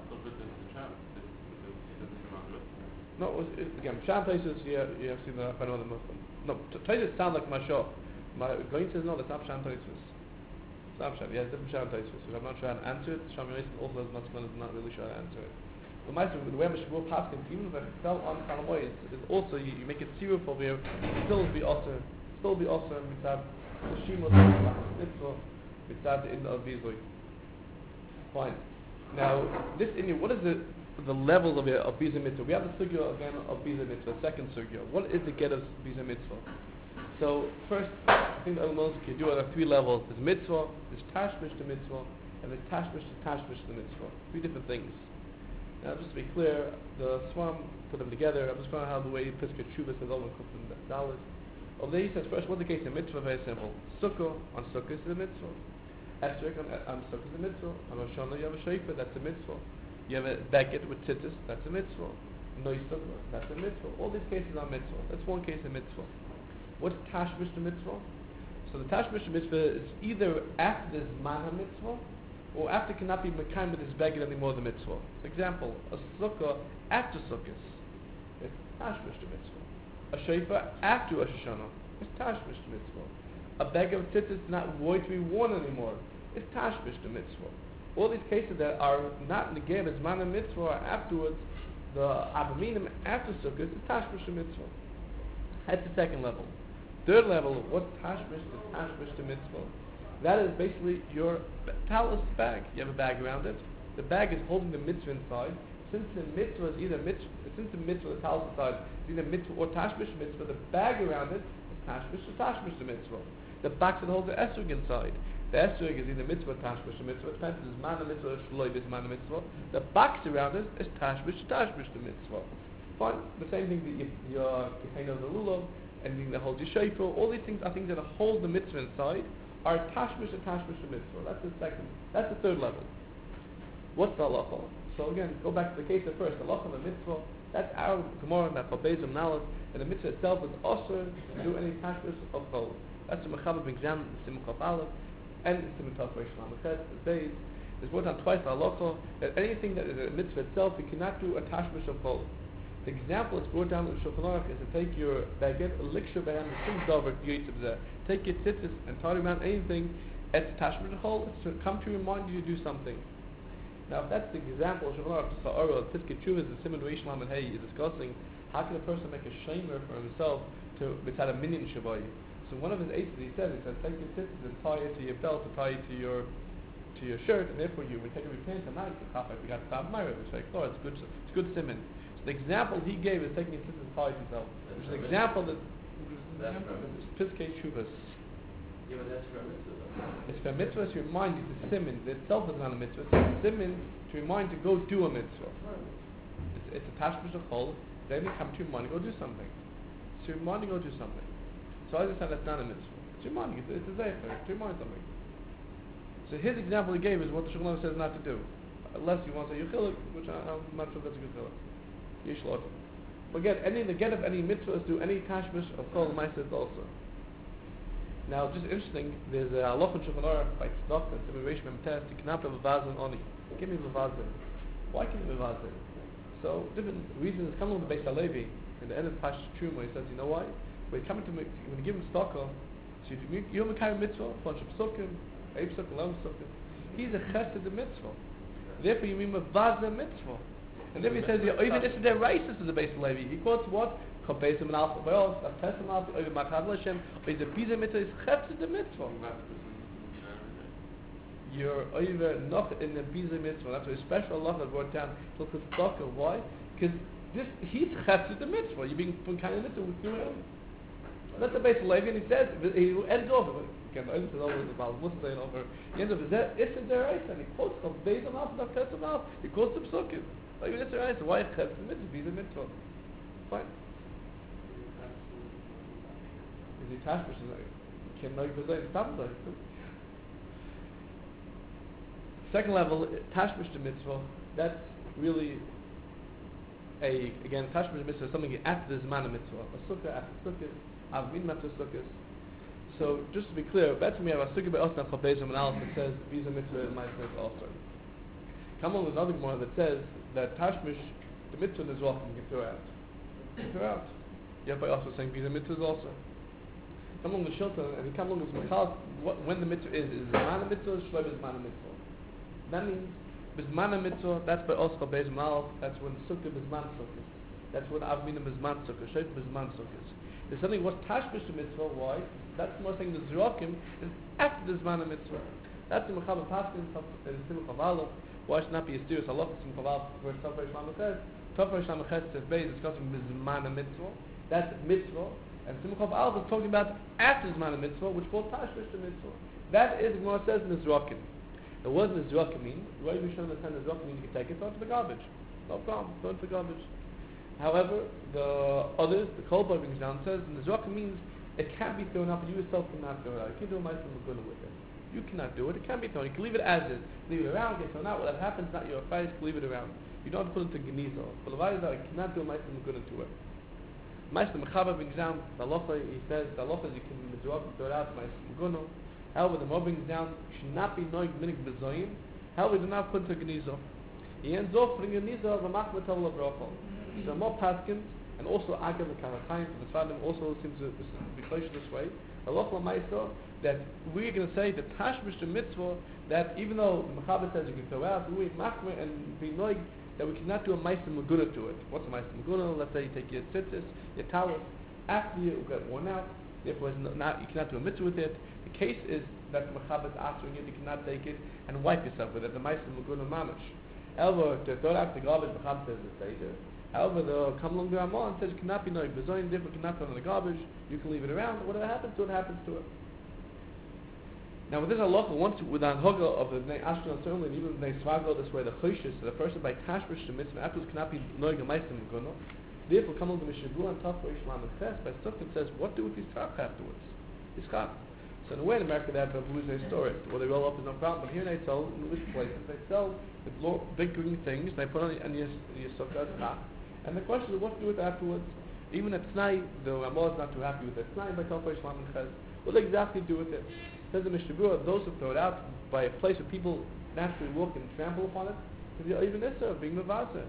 No, again, Pshan Taisvis, you have seen the Banana Muslim. No, Taisvis sound like Mashal. Goyin says, no, that's not Pshan Taisvis. It's not Pshan, yeah, it's different Pshan Taisvis. So I'm not sure how to answer it. Shami Yosef also is not really sure how to answer it. The Meist, the way Mishbuch Paskin, even if it fell on Chalamoid, is also, you make it zero for here, still be awesome, mitzvah. The Shimon Mitzvah, mitzvah the Inna of Bizoy. Fine. Now, this Inna, what is the level of Biza Mitzvah? We have the sugya again of Biza Mitzvah, second sugya. What is the get of Biza Mitzvah? So, first, I think the Elmos can do it at 3 levels. There's Mitzvah, there's Tashmish to Mitzvah, and there's Tashmish to Mitzvah. 3 different things. Now, just to be clear, the Swam put them together. I'm just going to have the way Piskut Shuvah says, all the Kufim Dalit. Over there he says first, what's the case of mitzvah? Very simple. Sukkah on Sukkah is a mitzvah. Esrog on Sukkah is a mitzvah. On Rosh Hashanah you have a shofar, that's a mitzvah. You have a becket with tzitzis, that's a mitzvah. No sukkah, that's a mitzvah. All these cases are mitzvah. That's one case of mitzvah. What's tashmish to mitzvah? So the tashmish to mitzvah is either after this mana mitzvah, or after cannot be mekayim with this becket anymore the mitzvah. For example, a sukkah after sukkahs, it's tashmish to mitzvah. A shofar after Rosh Hashanah is tashmish to mitzvah. A bag of tzitzis is not void to be worn anymore. It's tashmish to mitzvah. All these cases that are not negated as mana mitzvah or afterwards, the abaminim after sukkah is tashmish to mitzvah. That's the second level. Third level, what's tashmish to mitzvah? That is basically your talus bag. You have a bag around it. The bag is holding the mitzvah inside. Since the mitzvah is either mitzvah, since the mitzvah is talus inside, it's either mitzvah or tashmish mitzvah, the bag around it is tashmish to mitzvah. The box that holds the esrog inside. The esrog is either mitzvah or tashmish to mitzvah. It depends if it's mana mitzvah or shloib is mana mitzvah. The box around it is tashmish to mitzvah. Fine. The same thing that your container of the lulav, anything that holds your shofar, all these things are things that hold the mitzvah inside, are tashmish to mitzvah. That's the second. That's the third level. What's the halacha? So again, go back to the case of first. The halacha of the mitzvah, that's our Gemara, that's Babezim Nalas, and the mitzvah itself is also to do any tashmish of chol. That's the Mechaber brings down the Simon Chaf Aleph, and the Simon Chaf Reish Lamachet, the Beis. It's brought down twice the halacha, that anything that is a mitzvah itself, you cannot do a tashmish of chol. The example is brought down in Shulchan Aruch is to take your baguette, a liksha behem, the same dover, take your tzitzis and tie around anything, it's tashmish of chol, it's to come to remind you to do something. Now, if that's the example, Shulchan Aruch Sa'ara, Piskei Teshuvos, the Siman Reish Lamed Hey is discussing how can a person make a shamer for himself to mitzad a minyan shavayi. So one of his aces, he says, take your tzitzis and tie it to your belt, to tie it to your shirt, and therefore you would take a repent tonight. You got Tav Meira, which like, oh, it's good siman. So the example he gave is taking your tzitzis and tie it to himself, which is an example that Piskei Teshuvos. Yeah, but that's for a mitzvah. It's for a mitzvah to remind you, the siman itself is not a mitzvah, it's a siman to remind you to go do a mitzvah. It's a tashmish of chol, then you come to remind you to go do something. It's to remind you to go do something. So I just said that's not a mitzvah. It's reminding you, it's a zayfer, to remind something. So his example he gave is what the Shulchan Aruch says not to do. Unless you want to say yuchilik, which I'm not sure if that's a good chilik. Yishlot. But again, the get of any mitzvah is to any tashmish of chol ma'ases also. Now, just interesting, there's a halacha in Shulchan Aruch by Tzedakah and Siman Reish Mem Tes, you cannot have a vazin on it. Give me a vazin. Why can't you have a vazin? So, different reasons. Come along the Beis HaLevi, in the end of Pash Truma, he says, you know why? When you give him tzedakah, so you have a kind of mitzvah, a bunch of psukim, 8 psukim, 11 psukim. He's a chesed the mitzvah. Therefore, you mean a vazin mitzvah. And then he says, even this is their raisis is the Beis HaLevi. He quotes what? Chabesim and Alpha Bayos, Atesim Alpha, Oiv Machad Lashem, Oiv the Pizah Mitzvah is chesed the mitzvah. You're over not in the Pizah Mitzvah. That's a special Allah that brought down to tzedakah. Why? Because he's chesed the mitzvah. You're being from kind of mitzvah with you. That's the Beis HaLevi, and he says, he ends off, again, the ends over the Baal Musa saying over, he ends off, is that Isser Deraisa, and he quotes Chabesim Alpha, Atesim Alpha, he quotes the psukim. Like, it's Deraisa, why chesed the mitzvah, Pizah Mitzvah? Fine. Is he tashmish? Can know you stop it. Second level, tashmish to mitzvah. That's really again tashmish to mitzvah is something after the zman of mitzvah. A sukkah after sukkah, avmin after sukkah. So just to be clear, that's when we have a sukkah by osna chabezim and alf that says visa mitzvah and ma'aser also. Come on with another gemara that says that tashmish the mitzvah is welcome you can throw out. You can throw out. You have by also saying visa mitzvah also. Come along the shilton, and he come along with machal. When the mitzvah is zman mitzvah, shlev is zman mitzvah. That means bizman mitzvah. That's by oscha beis malach. That's when the sukkah bizman sukkah. That's when avmina bizman sukkah. Sheit bizman sukkah. There's something what's tashmish to mitzvah. Why? That's more saying the zrokim is after the zman mitzvah. That's the machal paskin in simcha chavalov. Why should not be a serious halacha simcha chavalov where Tafar Shlam Ches? Tafar Shlam Ches says beis discussing bizman mitzvah. That's mitzvah. And Simcha of Alva is talking about after Zman Mitzvah, which called Tashmish the Mitzvah. That is what it says in the Zrakim. Now what does the Zrakim mean? Right, we should understand the Zrakim means you can take it, throw it to the garbage. No problem, throw it to the garbage. However, the others, the Kolbar brings down, says in the Zrakim means it can't be thrown out, but you yourself cannot throw it out. You can do a Ma'aser Meguna with it. You cannot do it, it can't be thrown. You can leave it as is. Leave it around, get thrown out. Whatever happens, not your affair, you can leave it around. You don't have to put it to Geniza. But the Vayazah, you cannot do a Ma'aser Meguna to it. Ma'aser Mechaber brings down the halacha. He says the halacha you can throw it out Ma'aser Meguna. However, the Mo brings down should not be noig minik bezoyim. However, do not put to geniza. He ends off putting geniza of a machmet tavla brachol. So more paskins and also agav the kalatayim from the Sfadim also seems to be close this way. Halacha Ma'aser that we're going to say the tashmish the mitzvah that even though Mechaber says you can throw out, we machmet and be noig. That we cannot do a Ma'aser Meguna to it. What's a Ma'aser Meguna? Let's say you take your tzitzis, your towel, after you get worn out, therefore you cannot do a mitzvah with it. The case is that the Mechaber is answering it, you cannot take it and wipe yourself with it, the Ma'aser Meguna mamash. However, to throw out the garbage, Mechaber says it's later. However, the come along the Ramah and says it cannot be no bezoin, therefore cannot throw it in the garbage, you can leave it around, whatever happens to it, happens to it. Now, with this halacha, once with the anhoga of the Bnei Ashkelon certainly, and even the Bnei Svago this way, the choishes, so the person by tashmish the mitzvah afterwards cannot be noig a Ma'aser Meguna. Therefore, come along the Mishabur and Tafar Shlam Ches by Sukkim says, what do with these tzach afterwards? These tzach. So in a way, in America, they have a blues story. Well, they roll up is no problem, but here they sell in which places they sell the big green things. They put on your sukkah tzach. And the question is, what to do with it afterwards? Even at Tnai, the Ramah is not too happy with it. Tnai by Tafar Shlam Ches. What do they exactly do with it? Says the Mishabura, those who throw it out by a place where people naturally walk and trample upon it, even this being mevazet.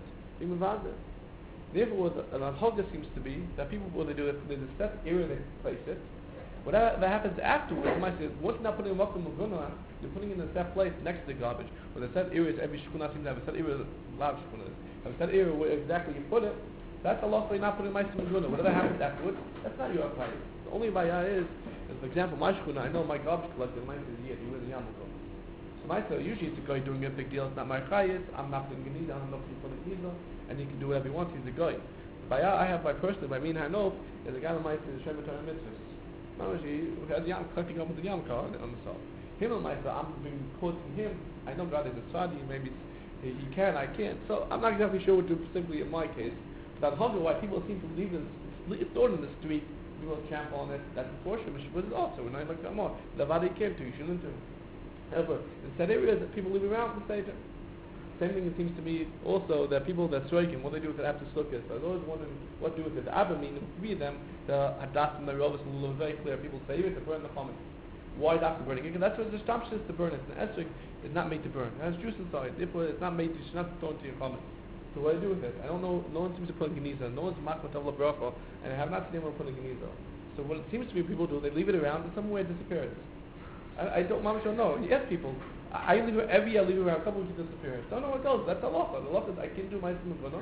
Therefore, an alhoga seems to be that people, when they do it, there's a set area they place it. Whatever happens afterwards, you might say, once you're not putting a makom meguna, You're putting it in a set place next to the garbage. Where the set areas, every shkuna seems to have a set area, large shkuna. Have a set area where exactly you put it. That's a law for you not putting my simaguna. Whatever happens afterwards, that's not your price. The only vaya is, for example, my shkuna, I know my garbage collector, mine is yet, he lives in Yamakov. So my thought, usually it's a guy doing a big deal, it's not my chayis, I'm not putting Geniza, I'm not putting Geniza, and he can do whatever he wants, he's a guy. By I have my person, by me and Hanov, is a guy that might say the Shemitah and Mitzvahs. He has Yam collecting up with the Yam car on the side. Him and myself, I'm being quoting him. I know God is a Sadi, maybe he can, I can't. So I'm not exactly sure what to do specifically in my case. But I'm wondering why people seem to leave this, throw it in the street, people trample on it, that's a portion, which was also, when I like that more. The Vadi came to, you shouldn't do. However, in said areas that people leave around the Seder. Same thing it seems to me also that people that striking, what they do with it after Sukkot. So I was always wondering what to do with it. The Abba mean, three of them, the Hadass and the Rovas and the very clear. People say it to burn the Chomet. Why after burning it? Because that's what the Stamsh is to burn it. The Esrik is not made to burn. It has juice inside. Therefore, it's not made to, it's not thrown to your Chomet. So what do I do with it? I don't know, no one seems to put in Geniza. No one's Machmat of Bracha, and I have not seen anyone put in Geniza. So what it seems to me people do, they leave it around and somewhere it disappears. I don't know. Yes, people. I leave it every year. I leave it around. A couple weeks it disappears. Don't know where it goes. That's a law. The law is I can't do my simaguna.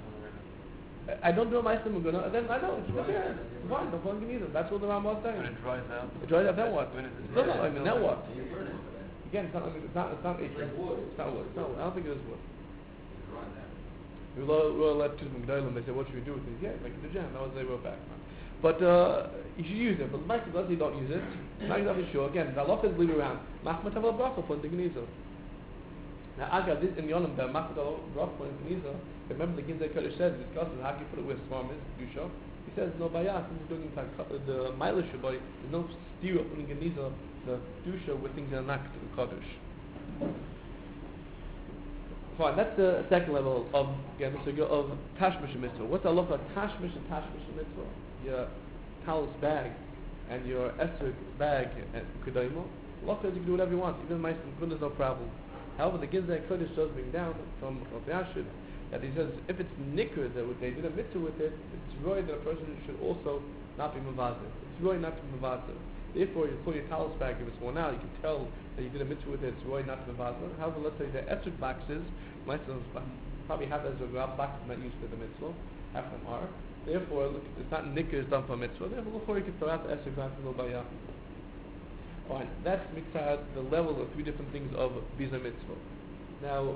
I don't do my simaguna, and then I know it disappears. Fine, don't put in Geniza. That's what the Rambam was saying. When it dries out. It dries out. Then what? No. I mean, then what? You burn it. Again, it's not H. Like wood. It's not wood. It's not wood. I don't think it is wood. Dry that. We'll let to the Megdalim. They said, "What should we do with it?" Yeah, make it a jam. That was they wrote back. But you should use it. But Mike does you don't use it. Not exactly sure. Again, the lot is leave around. Machmat al bracha for the Geniza. Now, Aga this in Yonam the Machmat al bracha for the Geniza. Remember the Ginzei Kodesh says discusses how can you put it where Svarm is Dusha. He says no bayah. Since he's doing the Mila Shabbai, there's no steer up in Geniza the Dusha with things that are not to the Kodesh. Fine, that's the second level of Tashmish Mitzvah. What's the halacha of Tashmish and Tashmish Mitzvah? Your talus bag and your esrog bag and Kedaymo. Halacha is you can do whatever you want, even my good is no problem. However, the Ginzei Kodesh does bring down from Yashid that he says if it's nicker that they did a mitzvah with it, it's really that a person should also not be mavazir. It's really not to be mavazir. Therefore, you pull your talus bag, if it's worn out, you can tell that you did a mitzvah with it, it's really not to be mavazir. However, let's say the esrog boxes, probably have as a boxes not used for the mitzvah, half of them are. Therefore, look, it's not nicker is done for mitzvah. Therefore, before you can throw out the esrog boxes, go by Fine, that's mitzvah, the level of three different things of biza mitzvah. Now,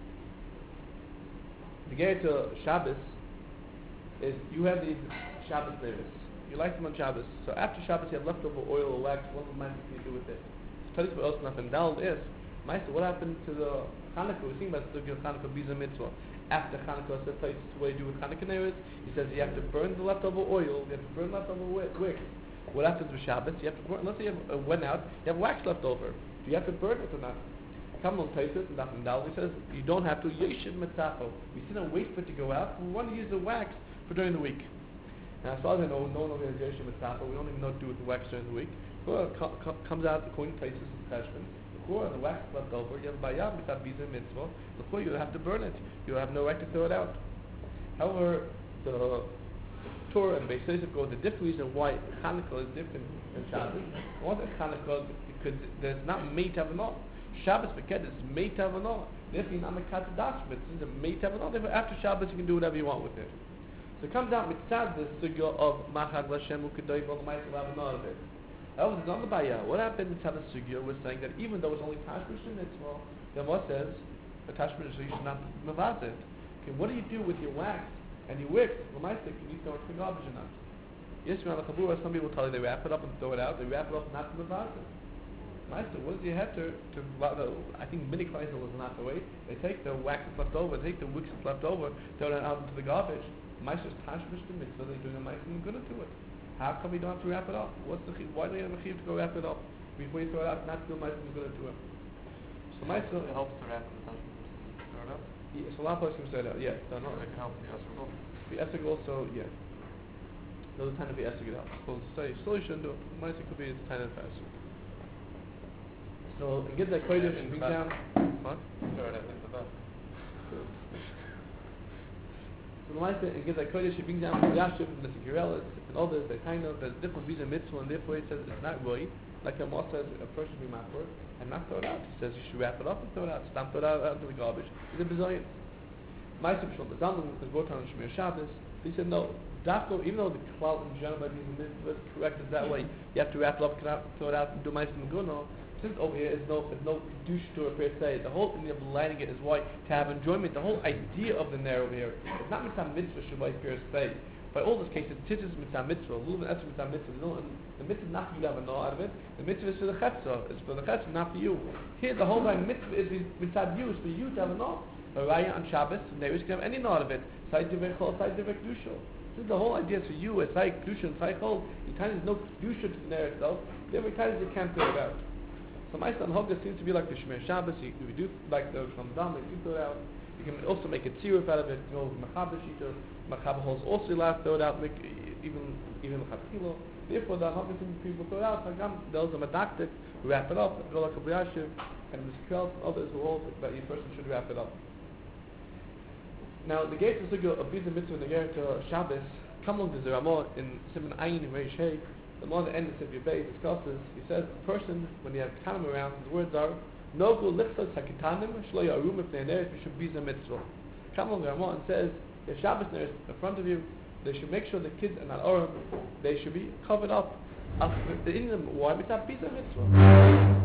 to get to Shabbos is you have these Shabbos layers. You light them on Shabbos. So after Shabbos you have leftover oil or wax. What can you do with it? So Tadis for Osnaf and Dal is, Meister, what happened to the Hanukkah? We're seeing about the Hanukkah biza mitzvah. After Hanukkah, so what do you do with Hanukkah neighbors? He says you have to burn the leftover oil. You have to burn leftover wick. What happens with Shabbos? You have to burn. Let's say you have went out. You have wax left over. Do you have to burn it or not? Come on, Taisus and Dafim Dal. He says you don't have to. Yeshiv mitzafo. We sit and wait for it to go out. We want to use the wax for during the week. And as far as I know, no one over here has Yeshiv mitzafo. We don't even know what to do with the wax during the week. Well, comes out according to Taisus and Tashman. Before the wax left over, you have bayam mitzvah biza mitzvah. Before you have to burn it. You have no right to throw it out. However, the Torah and Beis Yosef go the different reason why Hanukkah is different than Shabbos. One is Hanukkah because there's not made to have an all. Shabbos forget it's made to have an all. Therefore, you're not mekat dashmit. This is a made to have an all. Therefore, after Shabbos, you can do whatever you want with it. So it comes out mitzad the sugya of Machad Lashem Ukedoy B'Lamayis of it. However, there's another bayah. What happened mitzad the sugya was saying that even though it's only tashmish and mitzvah, then what says the tashmish you should not mavaz it. Okay, what do you do with your wax? And you wick, can you throw it in the garbage or not? Yes, around the Chabura, some people tell you they wrap it up and throw it out. They wrap it up not to the vaza. Meister, what does you have to I think mini Kleisel is not the way. They take the wax that's left over, they take the wicks that's left over, throw it out into the garbage. Meister's tashmish the mitzvah, they're doing a meister and good to it. How come you don't have to wrap it up? Why do you have a chiv to go wrap it up? Before you throw it out, not to do a meister and good to it. So meister... It helps to wrap the tashmish versus throw it up. Yes, a lot of places say that, yes. So it can help the esrog also. The esrog also, yes. There's a time of the esrog it helps. So say, still you shouldn't do it. Meister could be a tiny of esrog. So, it gives that kodesh and bring down... What? Throw it in the bath. So the Meister, it gives that kodesh, it brings down the Yashib and the Sikirellis and all this, the kind of, there's different visa mitzvah, and therefore it says it's not right Like the Moshe says, a person should be makor and not throw it out. He says you should wrap it up and throw it out. Stamp it out into the garbage. He's a bazillion. Ma'aseh b'shul bezalman is brought on Shemir Shabbos. He said no. Dafko, even though the klal in general by being mitzvah correct is that way, you have to wrap it up, throw it out, and do ma'aseh meguno. Since over here is no kedusha to it per se, the whole idea of lighting it is why to have enjoyment. The whole idea of the nair over here is not mitzvah mitzvah shabbai per se. By all those cases, tzitzis mitzvah mitzvah, a little bit extra mitzvah mitzvah. The mitzvah is not for you to have a no out of it. The mitzvah is for the chetzah. It's for the chetzah, not for you. Here, the whole time mitzvah is mitzvah you, is for you to have a no. A raya on Shabbos, neighbors can have any no out of it. Side divrei chol, side divrei kedusha. This is the whole idea is for you. It's like kedusha and chol. The time there's no kedusha to the nair itself. The other times you can't throw it out. So my son Hogga seems to be like the Shemir Shabbos. You do like the Ramadan, you throw it out. You can also make a tziruf out of it. You know, Machaber Shita, Machaber holds also allowed to throw it out, make even Chatchilo. Therefore, the Hogga seems people throw it out. Like those are medactic, wrap it up, go like a B'yashiv, and Mr. Krell and others who hold that each person should wrap it up. Now, the gate of Sugya of Biza Mitzvah in the year to Shabbos, come along to the Ramah in Simon Ayin and Reish Hey. The more the end of Sivya Bay discusses, he says a person, when you have Ketanim around, his words are, Nogu lichtas haketanim shlo yarum ifnei neres b'shum biza mitzvah. Come along the Ramah and says, the Shabbos neres in front of you, they should make sure the kids are not orim, they should be covered up. In them, why? It's not biza mitzvah.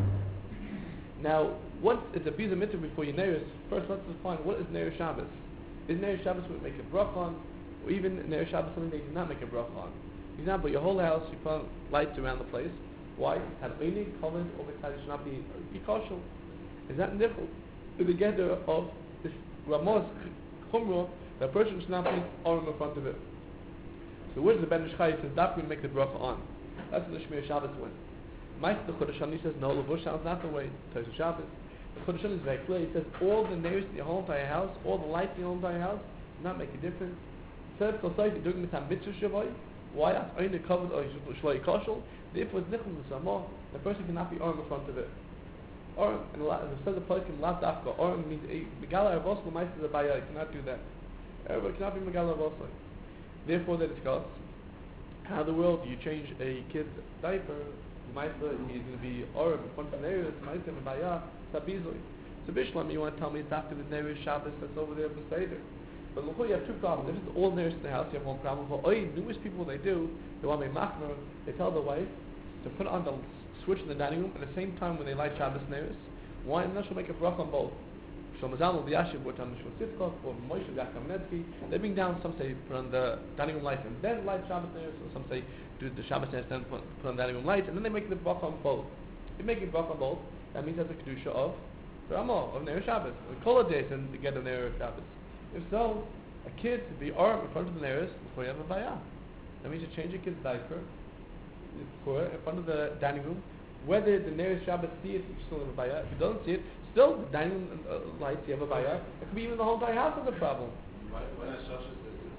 Now, what is a biza mitzvah before you neres? First, let's define what is neres Shabbos. Is neres Shabbos what we make a brach on, or even neres Shabbos something they do not make a brach on? For example, your whole house, you put lights around the place. Why? It had only covered over time, it should not be kosher. Is that nichol? To the gather of this Ramah's chumrah, that a person should not be on in front of it. So where's the Ben Ish Chai says that we make the bracha on? That's what the Shemir Shabbos went. Ma'aseh the Chodesh Hani says no, Levush is not the way. Tosef Shabbos. The Chodesh Hani is very clear. He says all the neighbors in your whole entire house, all the lights in your whole entire house, do not make a difference. Third society doing the mitzvah shavai. Why? That's only covered or shloi koshel. Therefore, it's nichol l'samah. The person cannot be arm in front of it. Arm, and it says the person last afka. Arm means a megala avos l'mais is a baya. You cannot do that. It cannot be megala avos. Therefore, they discuss how in the world do you change a kid's diaper. L'maisa, he's going to be arm in front of the neighbors. L'maisa and baya sabizoi. So Bishlam, you want to tell me it's after the neighbors Shabbos that's over there beside it. But look, you have two problems. If it's all nearest in the house, you have one problem. For numerous people, they want to be machmer. They tell the wife to put on the switch in the dining room at the same time when they light Shabbos nearest. Why? And then she'll make a brach on both. Shomazal will be Yashiv, which on the Shvasitkov, or Moshe Gakamenetsky. They bring down, some say, put on the dining room lights and then light Shabbos nearest, or some say, do the Shabbos nearest then put on the dining room lights, and then they make the brach on both. If they make a brach on both, that means that's the Kedusha of the Ramah, of Neir Shabbos. The Kol days and get a Neir Shabbos. If so, a kid to be armed in front of the neighbors before you have a bayah. That means you change your kid's diaper in front of the dining room. Whether the neighbors Shabbos see it, you still have a bayah. If you don't see it, still the dining room lights, you have a bayah. It could be even the whole entire house is a problem. Why not Shasha?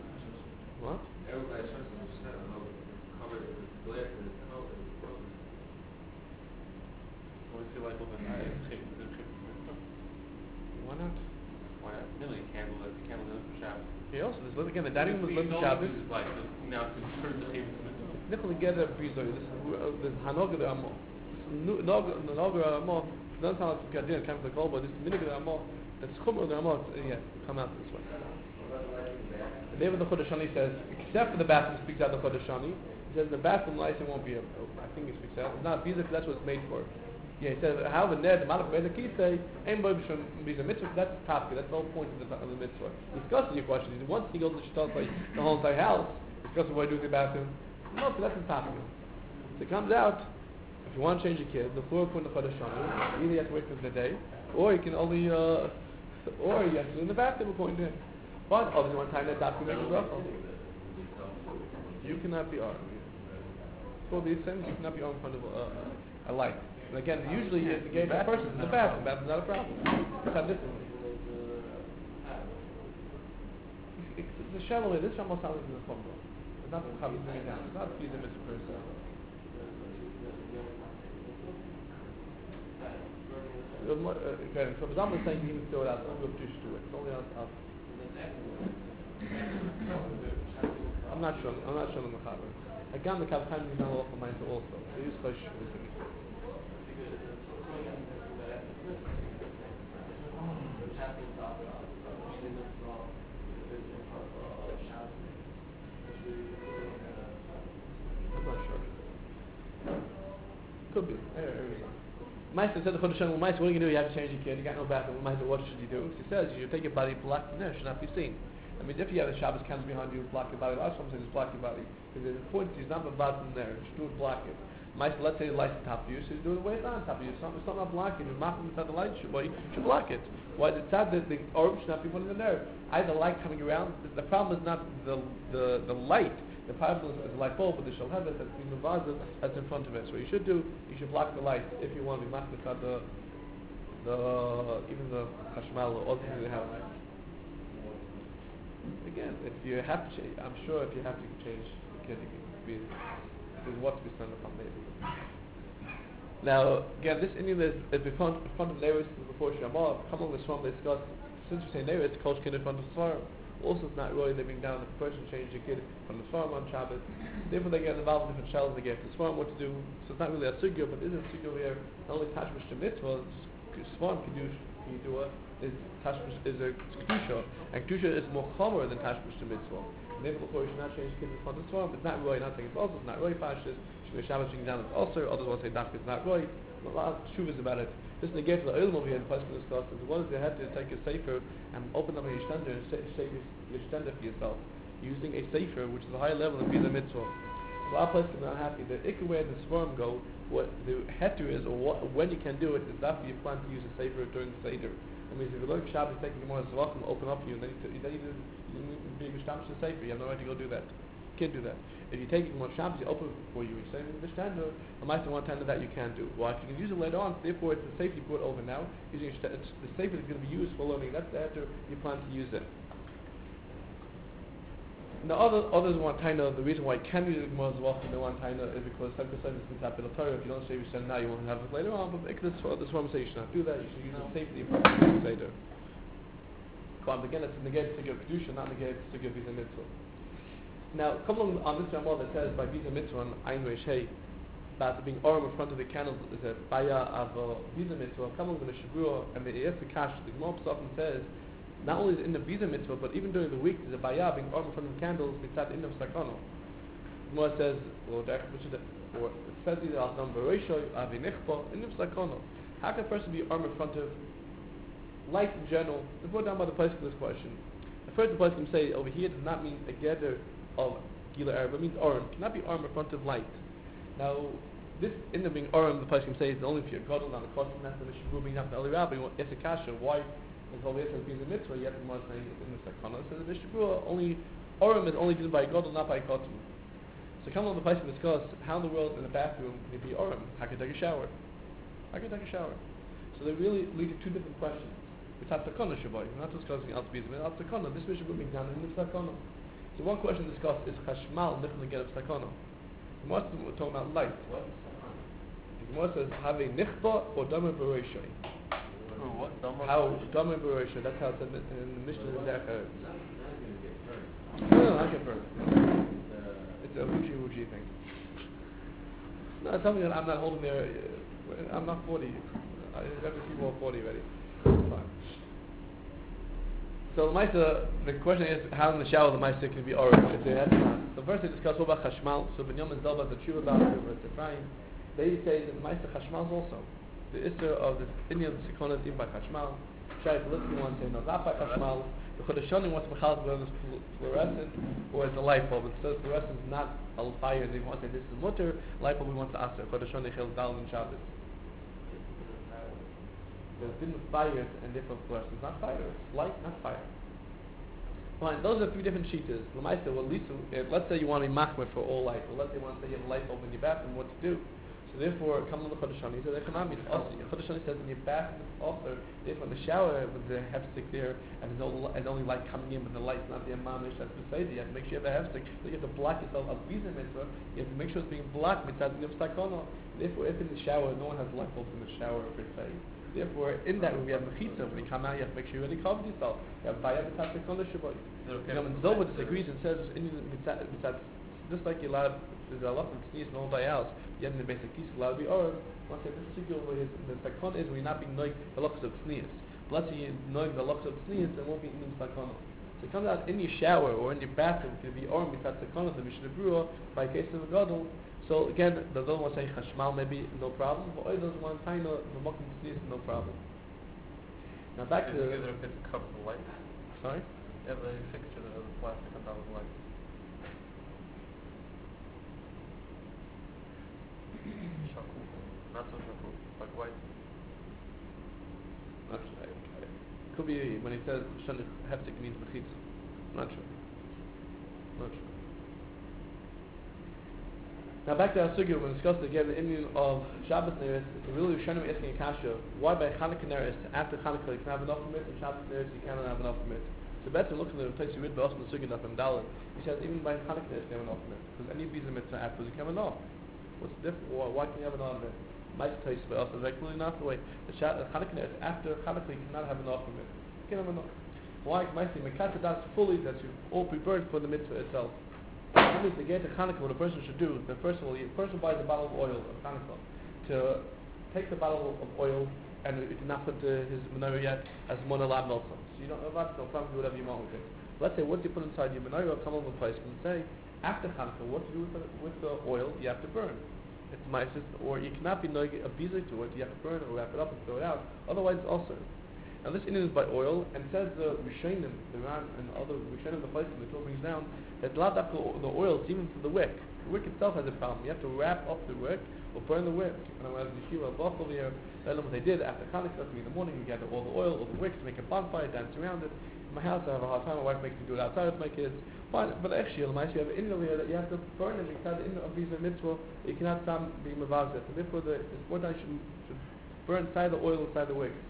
What? Everybody Shasha is said, I know, covered with black and it's covered with broken. What is it like over there? Why not? Why not? Really, candle for Shabbos. He also, again, the dining room was lit for Shabbos. Like, now to turn the table to mitzvah. Nichol together, this Hanoga the Ramah. This Hanoga Ramah, it doesn't sound like a Gadin, it comes to the call, but this Minig the Ramah, that's Chumra the Ramah, come out this way. The name of the Chodesh Hani says, except for the bathroom, speaks out the Chodesh Hani. He says the bathroom license won't be, I think it speaks out. It's not visa because that's what it's made for. Yeah, he says, how the Ned, the Malach, the Key say, ain't boy b'shum biza mitzvah, that's top, that's the whole point of the mitzvah. Discussing your question, once he goes to Shittot, like the whole entire house, discussing what I do with the bathroom, no, that's the top. So it comes out, if you want to change your kid, the floor put in the Chodesh Hani, either you have to wait for the day, or you can only, or you have to do in the bathroom according to him. But obviously one time that doctor makes a bracha. You cannot be armed. For these things, you cannot be armed in front of a light. And again, usually you engage a person in the bathroom. Bathroom's not a problem. It's not different. It's a shallow way. This almost sounds like a phone. It's not how he's bringing it down. It's not pleasing Mr. Person. So Bazam was saying you need to throw it out. Don't go to it. It's only out. I'm not sure. I'm not sure on the Mechaber. Again, the Kavchaim is not a local mind also. They use Chosh with the mitzvah. I'm not sure. Could be. Meister said the Chodesh Hashanah, Meister, what are you going to do? You have to change your kid. You got no bathroom. Meister, what should you do? He says you should take your body, block the there, should not be seen. I mean, if you have a Shabbos candle behind you, block your body. Last time I said just block your body. Because the point is not the bottom there. You should do it, block it. Meister, let's say the light's on top of you, so you do it way down on top of you. It's not blocking. You're mocking inside the light. You should block it. Why? It's sad that the orb should not be put in there. I have the light coming around. The problem is not the light. The problem is the light bulb, but the shalhevet that's being mavazah that's in front of it. So what you should do, you should block the light if you want to be mocking even the hashmal or other things they have. Again, if you have to change, I'm sure if you have to change, there's what to be spent upon maybe. Now, again, this Indian is in front of Neris before Shammah. Come along the Swam, they discuss, since we say Neris, Kosh Kid in front of Svarim. Also, it's not really living down if a person changes a kid from the Svarim on Shabbos. Therefore, they get involved in different shells, they get the Svarim what to do. So it's not really a sugya, but it is a sugya here. Not only Tashmish to Mitzvah, Svarim Kedusha is Tashmish is a Kedusha, and Kedusha is more chomer than Tashmish to Mitzvah. And therefore, you should not change kids in front of Svarim. It's not really, not saying it's also, it's not really Pashas. Shabbos being down is also, others will say Dafka is not right. A lot of shuvas about it. This negates the oil over here, the person discussed is what is you have to take a sefer and open up a yishtender and save your yishtender for yourself using a sefer which is a higher level than being a mitzvah. So our place is not happy. The ikka where the swarm go, what the heter is or when you can do it is after you plan to use a sefer during the seder. That means if you learn Shabbos taking the morning Zavachim open up for you and then you be mishtash the sefer, you have no right to go do that. You can't do that. If you take it more Shabbos, you open it for you. You're saying the standard, a might one tender that you can't do. Well, if you can use it later on, therefore it's the safety brought over now. Using the safety is going to be used for learning. That's after you plan to use it. Now, others want taina. The reason why you can use it more as well they want taina is because 7% is considered a Torah. If you don't save yourself now, you won't have it later on. But this is what I'm saying. You should not do that. You should use the safety in front of the seder. But again, it's negate to give kedusha, not negate to give visa mitzvah. Now, come along on this Ramah that says by Visa Mitzvah on Ein Reish Hey, about being arm in front of the candles is a baya of Visa Mitzvah. Come along with the Shavua and the Yetzer Kash. The Gemara often says not only is it in the Visa Mitzvah, but even during the week there's a baya being arm in front of the candles mitzad in of Sakano. The Gemara says, it says either al Dam Bereishoy, Avi Nichpa, in of Sakano. How can a person be arm in front of light in general? Let's go down by the place of this question. The first the place can say over here does not mean a gather of Gila Arab, it means Aram. It cannot be Aram in front of light. Now, this in the being Aram, the person can say is only if you're Gadol, not a Kodesh, not the Mishnah, being not the Ali Rabbi. It's a kasha. Why? Because all the answer is being a mitzvah, yet the Gemara saying it's in the Sakana. So the Mishnah, only Aram is only given by Gadol, not by Kodesh. So come on the place to discuss how in the world in the bathroom can it be Aram? How can you take a shower? How can you take a shower? So they really lead to two different questions. It's Sakana Shabbai. We're not discussing Al-Tabizim, it's Sakana. This Mishnah being done in the Sakana. So one question discussed is Chashmal Nichel Get of Sakana. The Gemara we're talking about light. The Gemara says have a Nichba or Damer Bereishay. How Damer Bereishay? That's how it said in the Mishnah in Zechar. No, not get burned. It's a Wuji thing. No, tell me that I'm not holding there. I'm not 40. I have to keep all 40 ready. It's fine. So the question is how in the shower the Maisa can be oral. So first they discuss what about Chashmal. So Binyamin Zalba the Tshuva about it, it's Ephraim. They say that the Maisa Chashmal is also the Isser of the Indian of the Sikona is even by Chashmal. Shai Politzki wants to say no, not by Chashmal. The Chodeshani wants to mechal whether it's fluorescent or it's a light bulb. It says fluorescent is not a fire, and they want to say this is mutter. Light bulb we want to aser. Chodeshani chel dal and Shabbos. There's different fires and different fluorescence. Not fire, it's light, not fire. Fine, those are three different cheetahs. Lamaisa, well, let's say you want to be machmer for all light. Well, let's say you want to say you have a light bulb in your bathroom, what to do? So therefore, come on the Chodeshani. So there cannot be also. Chodeshani says in your bathroom also, therefore in the shower with the hefstik there, and there's only light coming in, but the light's not there. Mamish, that's the say. You have to make sure you have a hefstik. So you have to block yourself of visa mitzvah. You have to make sure it's being blocked mitzvah of sakana. Therefore, if in the shower, no one has light bulbs in the shower per se. Therefore, in that when we have mechitza, when you come out, you have to make sure you already covered yourself. You have bayat b'tat sekona shaboy. Zova disagrees and says, just like you're allowed, there's a lot of sneeze and all die else, you have in the basic piece allowed to be oral. Once you have this figure over here, the sakon is when you're not being noig the locks of sneeze. But let's say you're noig the locks of sneeze, then won't be in the sakon. So it comes out in your shower or in your bathroom, it could be oral b'tat sekona, the Mishnah Berurah, by case of a gadol. So again, the those want to say chashmal maybe no problem, but all those want kind of the mokum sneeze no problem. Now back to Either if it's cup of light. sorry. Yeah, the fixture of the plastic on top of the light. Shakul. Not so shakul, like white. Not sure. Could be when he says shana heftik means mechitza. Not sure. Not sure. Now back to our sugya, when we discussed again the Indian of Shabbos Neres, really Rishonim asking a kasha, why by Chanukah Neres, after Chanukah you can have enough from it, and Shabbos Neres you cannot have enough from it. So better look at the place you read by us in the sugya of Dalit. He says even by Chanukah Neres you can have enough from it, because any visa mitzvah afterwards you can have enough. What's the difference? Why can you have enough of it? My place by us is like really not the way. The Chanukah Neres after Chanukah you cannot have enough from it. You can have enough. Why? My thing, Mekatadas fully that you all prepared for the mitzvah itself. That means to get to Hanukkah, what a person should do, then first of all, a person buys a bottle of oil of Hanukkah, to take the bottle of oil, and you cannot put his menorah yet, as monolab melson. So you don't have no problem, do whatever you want with it. Let's say, what do you put inside your menorah, come over the place, and say, after Hanukkah, what to do with the oil, you have to burn. It's ma'aser, or you cannot be a visa to it, you have to burn it, or wrap it up and throw it out, otherwise it's also. Now this Indian is by oil, and says the Rishonim, the Ran, and other Rishonim, the place the Torah brings down, that the oil is even for the wick. The wick itself has a problem. You have to wrap up the wick or burn the wick. And when Yeshiva Bach over here, what they did after Hanukkah, in the morning, you gather all the oil, all the wicks, make a bonfire, dance around it. In my house, I have a hard time. My wife makes me do it outside with my kids. Fine, but actually, you have an Indian here that you have to burn it because in of these mitzvah, you cannot stop being mavazet. And therefore, it's important should burn inside the oil, inside the wicks.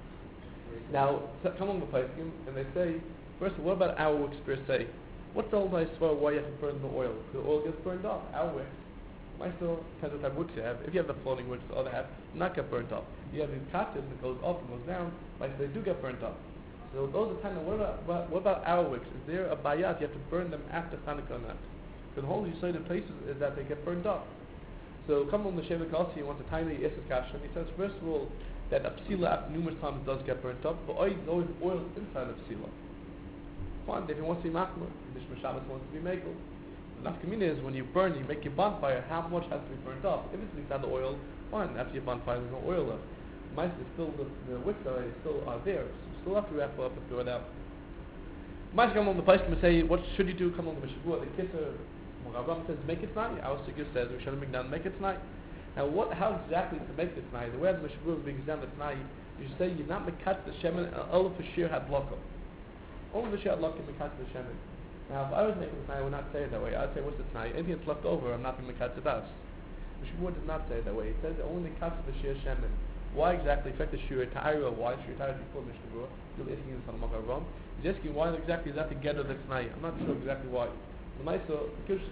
Now, come on the Paiskim, and they say, first of all, what about our wicks per se? What's the whole nice for why you have to burn the oil? The oil gets burned off. Our wicks, might still depends what type of wicks you have. If you have the floating wicks, the other half not get burnt off. You have these cotton that goes up and goes down, like they do get burnt off. So those are kind of, what about our wicks? Is there a bayat? You have to burn them after Hanukkah or not? So the whole Yisrael places is that they get burned off. So come on the Sheva Kalsi, he wants a tiny Yisrael Kasha, and he says, first of all, that a psila after numerous times does get burnt up, but always oil inside of psila. Fine, if he wants to be machmer, Mishma Shabbos wants to be makel. The nafkamina is when you burn, you make your bonfire, how much has to be burnt up? If it's inside the oil, fine, after your bonfire there's no oil left. Mice is still, the wicks are still there, so you still have to wrap up and throw it out. Mice come on the place and say, what should you do? Come on the Mishavua, the kisser, Rav says, make it tonight. Our Sikh says, we should make it tonight. Now, how exactly to make this tonight? The way the Mishavua is being examined tonight, you should say, you're not mekat the shemen, all for sheer had blocko. Only the sheer had blocko mekat the shemen. Now, if I was making the tonight, I would not say it that way. I'd say, what's the tonight? Anything that's left over, I'm not being mekat the das. Mishavua does not say it that way. It says only mekat the sheer shemen. Why exactly affect the sheer ta'ira? Why sheer ta'ira before Mishavua? You're asking this on the Makaram. He's asking why exactly is that together the tonight. I'm not sure exactly why. The Maisa,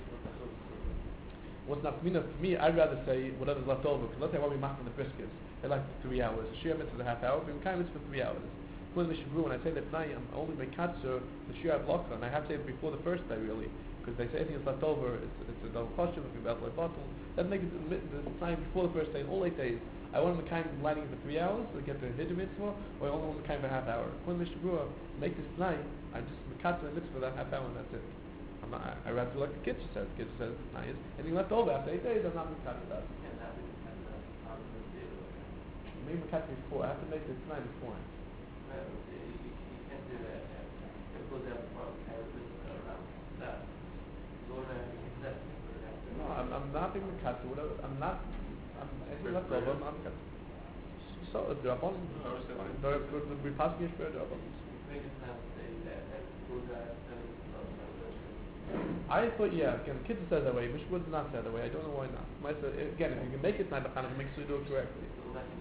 what's not for me, I'd rather say whatever's left over, because let's say why we mark the briskets, they're like 3 hours. A shear mitzvah is a half hour, but we kind of for 3 hours. When the Shabru, when I say that tonight, I'm only by katzer, the shear blocker, and I have to say it before the first day really, because they say anything that's left over, it's a double question, if you battle a bottle, that makes it the time before the first day, in all 8 days. I want them to kind of lighting for 3 hours to get the hidden mitzvah, or I only want them kind of a half hour. When the Shabru, make this tonight, I'm just katzer the mitzvah that half hour, and that's it. I rather do like the Kitcher says. The Kitcher says nice. Anything left over after 8 days, I'm not going to cut it up. Maybe we cut it before. I have to make it tonight before. No, I'm not being cut. Whatever. Anything left over, I'm cut. So the Rabban, we pass me for the Rabban. I thought, yeah, again, the Kitzer says that way, Mishpur does not say that way, I don't know why not. Again, if you can make it tonight, make sure you do it correctly.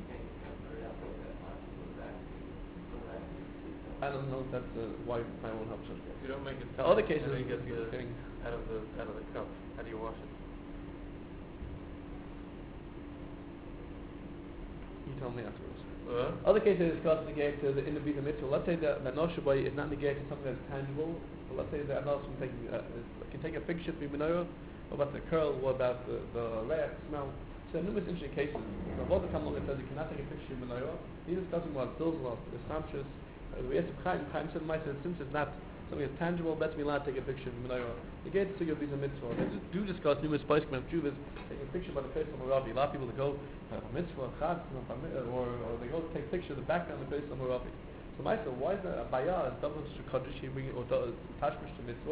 I don't know if that's why my won't help us. If you don't make it the other cases, and then you get the thing. out of the cup, how do you wash it? You tell me afterwards. Other cases they discuss negate the in the visa mitzvah. Let's say that the noshabai is not negated something that's tangible. But let's say that another can take a picture of the menorah, what about the curl, what about the layer, smell. So there are numerous interesting cases. The Vodka comes along and says you cannot take a picture of the menorah. He's discussing about Zilzal, the Samshus. We asked Chaim said, since it's not something that's tangible, best be allowed to take a picture of the menorah. The gate to give these a mitzvah. They do discuss numerous poskim of Juvas taking a picture by the face of Marabi. A lot of people that go a mitzvah, chas, or they go take a picture of the background of the face of Marabi. So myself, why is that a bayah is double shukadish or tashmish to mitzvah?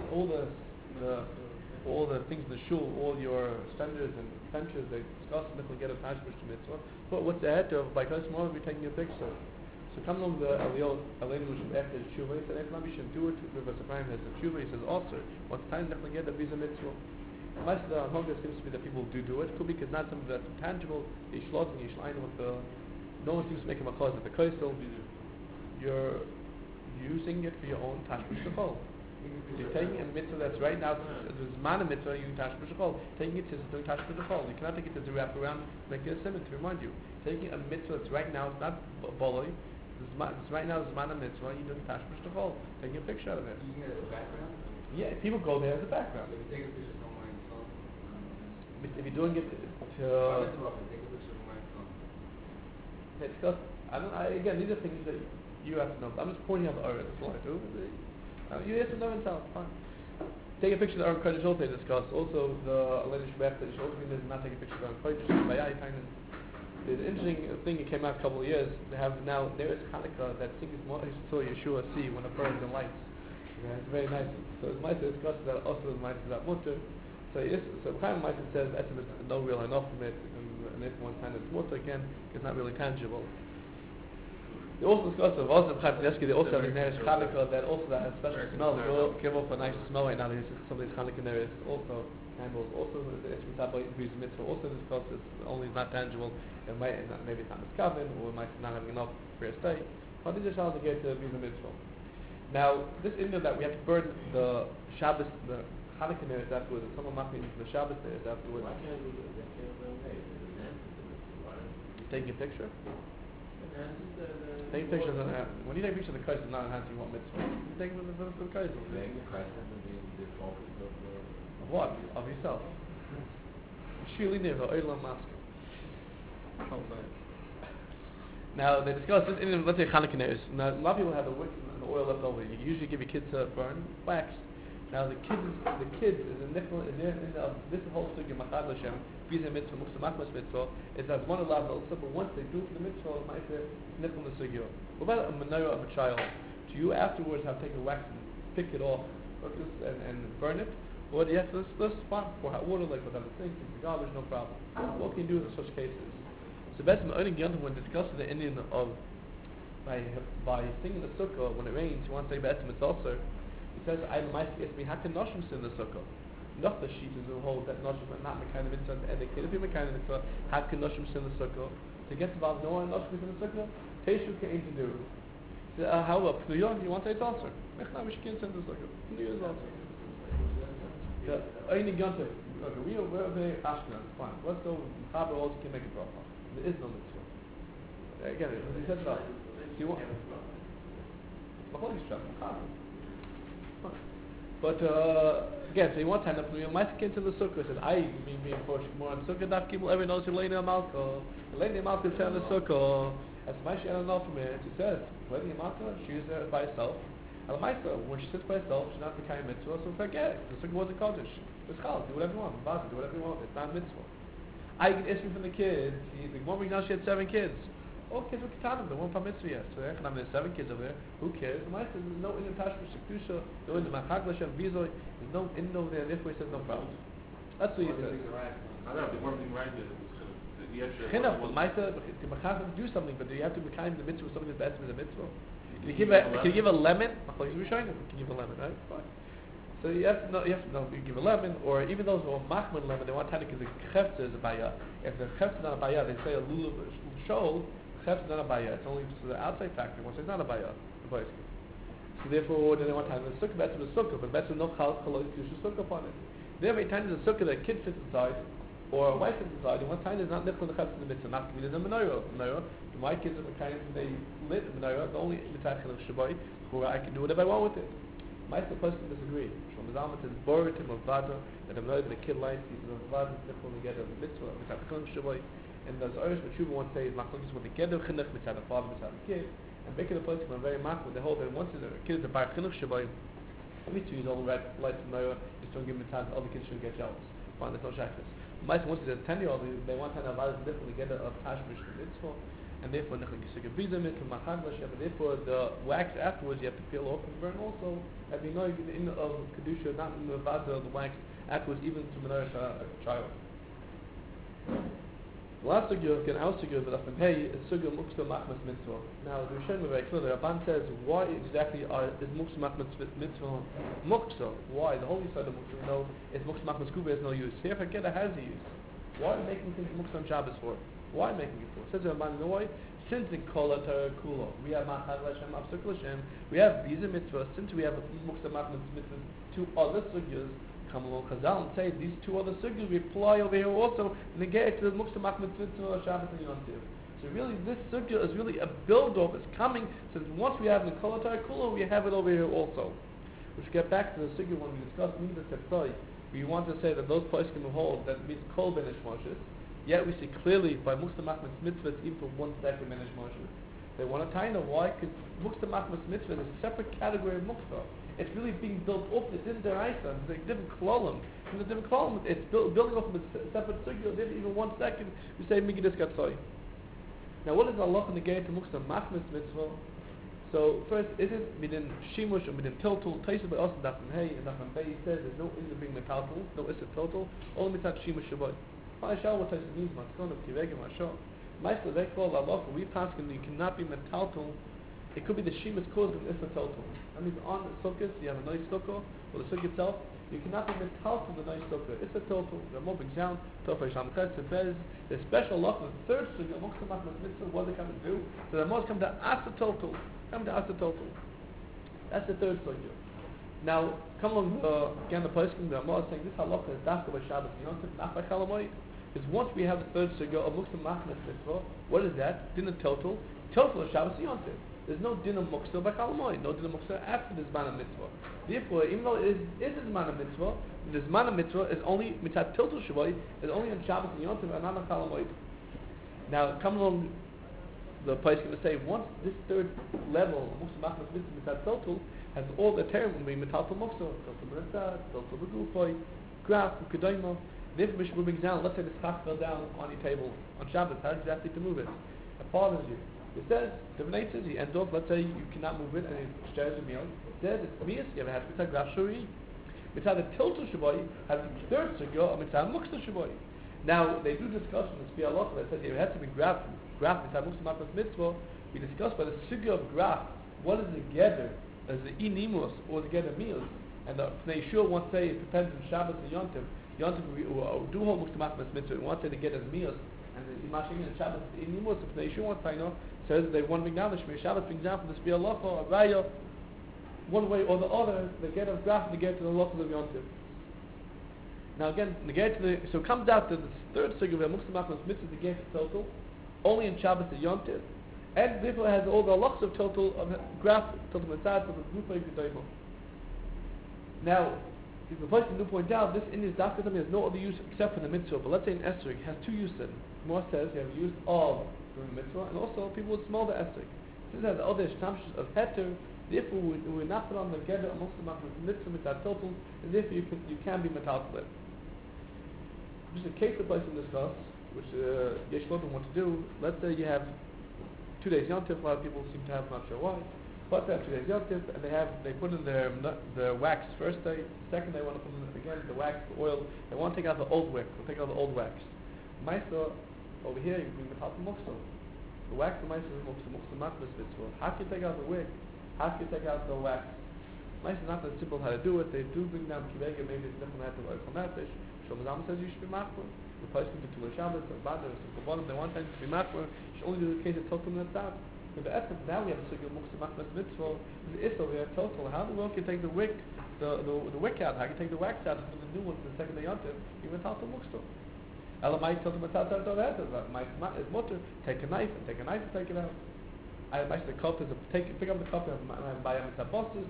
All the things in the shul, all your standards and benches, they discuss and they get a tashmish to mitzvah. But what's the head of by custom of taking a picture? So come along the Elio after the tshuva, he said, if we should do it, Rabbi Ephraim has the tshuva, he says also, once time definitely get the visa mitzvah. Most of the Hogah seems to be that people do it. Could be because not something that's tangible, Yishlot and Yishlain with the, no one seems to make him a cause at the coastal, you're using it for your own tashmish shechol. You're taking a mitzvah that's right now, there's man a mitzvah, you're doing tashmish shechol. Taking it to doing tashmish shechol. You cannot take it to wrap around, make it a simon to remind you. Taking a mitzvah that's right now, it's not boloi. Right now, there's man a mitzvah, you're doing tashmish shechol. Taking a picture out of it. Using it as a background? Yeah, people go there as a background. If you take a picture somewhere in phone, If you're doing it to... take a picture of my phone. It's just, again, these are things that you have to know. I'm just pointing out the Aron. That's all I do. You have to know yourself. Fine. Take a picture of the Aron Kodesh also they discussed. Also, the Elena Shebech, that also does not take a picture of the Aron Kodesh. There's an interesting thing that came out a couple of years. They have now, there is Hanukkah that sings Saw Yeshua see when it burns in lights. Yeah, it's very nice. So it's nice to discuss that also the mice is that mutter. So Chaim Meister says that's no real enough from it, and if one time it's mutter again, it's not really tangible. They also discuss the Vos of Chaim Kanievsky, they also have in there is Hanukkah that also that has special smell. They will give off a nice smell right now. There's some of these Hanukkah there is also candles. Also the Esmitabah Bris Mitzvah also discusses only not tangible. It might maybe it's not miskaven or it might not having enough for a stay. But these are how to get to Bris Mitzvah. Now this idea that we have to burn the Shabbos, the Hanukkah there is afterwards, and some of the Shabbos there is afterwards. Taking a picture? Taking pictures of when you take pictures of the Kais, it's not enhancing what mitzvah. You take the Kais. Of what? Of yourself. Surely never, Olam Mask. Now they discuss this in, let's say Hanukkah news. Now a lot of people have the wick and the oil left over. You usually give your kids to burn wax. Now the kids is a nickel in this whole sugya Machad Hashem, Visa Mitzvah, Muksa Machmas Mitzvah, is that one allowed also, but once they do it for the mitzvah, it might say nickel in the sugya. What about a menorah of a child? Do you afterwards have to take a wax and pick it off, and burn it? Or do you have to let's spot for hot water like without a sink, the garbage, no problem. What can you do in such cases? So basically, Onig Yonah, when discussing the Indian of by singing the sukkah when it rains, you want to say Be'etzim it's also. He says, I might ask me, how can Noshim sin the sukkah? Not the sheet is a whole that Noshim are not Mekayim mitzvah and they can't be Mekayim mitzvah. How can Noshim sin the sukkah? To get involved, no one Noshim sin the sukkah. Teishu came to do. How about New York? You want to say it's also? Mechna Mishkin sin the sukkah. New York is also. Onig Yonah. Okay, we're very Ashkenaz. Fine. Let's go. Chaber also can make a bracha. There is no mitzvah. Again, he says that. Do you want? It's Holy Shabbat. But again, so you want to end up you might get into the sukkah. Said I mean for more on sukkah. Daf people every knows Elena Malka. Elena Malka is in the sukkah. As much as I don't know from it, she says Elena Malka, she's there by herself. Alamaisa, when she sits by herself, she's not the kind of mitzvah. So forget it. The sukkah wasn't kaddish. It's chal. Do whatever you want. Basi, do whatever you want. It's not mitzvah. I get issue from the kids. The woman now she had 7 kids. All kids were ketanim. They weren't par mitzvah yet. So there's 7 kids over there. Who cares? The Maisa, there's no in the Tashmish Kedusha, no in the Machag Lashem Vizoi. There's no in over there. Therefore, he says no problem. That's what he says. I know the one thing right there is Chinuch, the Maisa, the Machag do something, but do you have to be kind of the mitzvah? Something that's best with the mitzvah. Can you give a lemon? Can you give a lemon, right? Fine. So you have to know, you give a lemon, or even those who are machman lemon, they want to because the chefta is a bayah. If the chefta is not a bayah, they say a lulav shol, chefta is not a bayah. It's only to the outside factor. Once it's not a bayah, the bayah. So therefore, then they want to have the sukkah, better the sukkah, but better no chal chalot to sukkah upon it. There, every time there's a sukkah that a kid fits inside, Or a Western society, one time is not nichol nechas in the mitzvah, not committed in the menorah. My kids are kind of, they lit the menorah, the only mitzvah of Shabbat, where I can do whatever I want with it. My person disagree. Shlomo Zalman says, Boritim of Vada, that the menorah that a kid likes, he says, Vada is nichol together the mitzvah, mitzvah of Shabbat. And there's Irish Matshuva one says, Machlokes with the together chinuch, mitzvah the father, mitzvah the kid. And making a person are very machmir, they hold that once a kid is a bar chinuch Shabbat, every 2 years old, lights the menorah, just don't give him mitzvah, other kids shouldn't get jealous. Fine, there's no shaklas. Once he's a 10-year-old, they want to have a different together of Tashmish mitzvah, and therefore therefore the wax afterwards you have to peel off and burn also. As you know, in of kedusha, not in the vada of the wax afterwards, even to nourish a child. The last sugya, again, our sugya of the hey is sugya muksa machmas mitzvah. Now the Rishonim are very clear. The Rabban says, why exactly is muksa machmas mitzvah muksa? Why? The holy side of muksa, we know, is muksa machmas kuba has no use. Here, forget it has a use. Why are we making things muksa on Shabbos for? Why making it for? Says the Rabban, you know why? Since in kol Torah kulo, we have machal Hashem, afsuk Hashem, we have these mitzvahs. Since we have muksa machmas mitzvahs, 2 other sugyas. Come along, Chazal and say these 2 other sugyas we apply over here also negate to the muksa machmas mitzvah Shabbos and Yom Tov. So really, this sugya is really a build-up. It's coming since once we have the kol Torah kulo, we have it over here also. Let's get back to the sugya when we discussed midas tetzai. We want to say that those places can hold that means kol ben ishmoshes. Yet we see clearly by muksa machmas mitzvahs even for 1 second ben ishmoshes. They want to tell you why, because muksa machmas mitzvah is a separate category of muksa. It's really being built up. It's in deraisa. It's like different kolalim. From the different kolalim, it's building up of a separate sugya. Even 1 second, we say migidus katzoi. Now, what is Allah in the gate to muksa machmas mitzvah? So first, is it midin shimush or midin tiltul? Taisha by us and dafim hey and dafim bay. He says there's no in being metaltul, no isser tiltul. Only mitzat shimush shabbat. Ma'ashal what Taisha means matzon of kivegim ma'ashal. Ma'aseh they call Allah. We pass you cannot be metaltul. It could be the shimush caused an isser tiltul. That means on the sukkah, you have a nice sukkah, or the sukkah itself, you cannot be metaltul the nice sukkah. It's a tiltul. The more big sound, tofay sham ches, the special luck of the third sukkah, muksa machmas mitzvah, what they come to do. So the most come to asa tiltul. Come to asa tiltul. That's the third sukkah. Now, come along again the poskim, the Ramah is saying this halakha is dafka by Shabbos Yom Tov, not by Chalamoid. Because once we have the third sukkah of muksa machmas mitzvah, what is that? Din tiltul. Tiltul is Shabbos Yom Tov. There's no din of muksa by Chalamoid, no din of muksa after the zman of mitzvah. Therefore, even though it is a zman of mitzvah, the zman of mitzvah is only mitzat tiltul shavoi, is only on Shabbos and Yom Tov and not on Chalamoid. Now, come along, the place going to say once this third level of muksa machmas mitzvah mitzat tiltul has all the terms of being mitzat muksa, tiltul mitzat, tiltul begufoi, graf, ukedayma. Therefore, Mishra moving down. Let's say the schach fell down on your table on Shabbos. How exactly to move it? It bothers you. It says, Divinate says, he ends off, let's say you cannot move it and it shares a meal. It says, it's mias, you have a mitzvah graf shuri. Mitzvah the tiltul shaboi has the third sugya of mitzvah muksa shaboi. Now, they do discuss in the Spia Allah that says it has to be graf mitzvah muksa machmas mitzvah. We discussed by the sugya of graf, what is the gather? Is the inimus or the gather meals? And the Pnei Yeshua wants to say it depends on Shabbos and Yom Tov. Yom Tov we do hold muksa machmas mitzvah. We want to say the gather meals. And the Imashim and Shabbos, the inimus, the Pnei Yeshua wants to know, says they want to acknowledge me. Shabbos, for example, the Spia Allah, a raya, one way or the other, they get of graf, they get to the locals of Yom Tov. Now again, so it comes out to the third sugya where muksa machmas mitzvah the get to total, only in Shabbos and Yom Tov, and therefore has all the halachos of total of graf, total mitzvah, total gufay g'daymo. Now, the person do point out this in his dafka has no other use except for the mitzvah. But let's say an esrog has 2 uses. More says you have use of during the mitzvah, and also people would smell the esrog. Since it has other shtamshus of heter, therefore we not put on the gather amongst the mitzvah mitzvah total, and therefore you can be metaltal. Just a case the place in discuss, which Yesh Lodom want to do. Let's say you have 2 days Yom Tov. A lot of people seem to have, not sure why. But they have 2 days Yom Tov, and they put in their wax first day. Second they want to put in again the wax, the oil. They want to take out the old wick. They'll take out the old wax. Maisa over here you bring the top of muksa. The wax of Maisa is muksa machmas mitzvah. How can you take out the wick? How can you take out the wax? Maisa is not that simple how to do it. They do bring down kivega, maybe it's different at the oil nefesh. Shlomo Zalman says you should be machmer. The place can be to a Shabbos, a Badr, a Kabbalah. They want time to be machmer. You should only do the case of total mitzvah. With the essence, now we have a sugya muksa machmas mitzvah. The issa we have total. How in the world can you take the wick, the wick out? How can you take the wax out and do the new one for the second day Yom Tov? Even total muksa. Elamai told him about that overhead. My is mutter. Take a knife and take it out. I the cup is pick up the cup and buy him a bosses.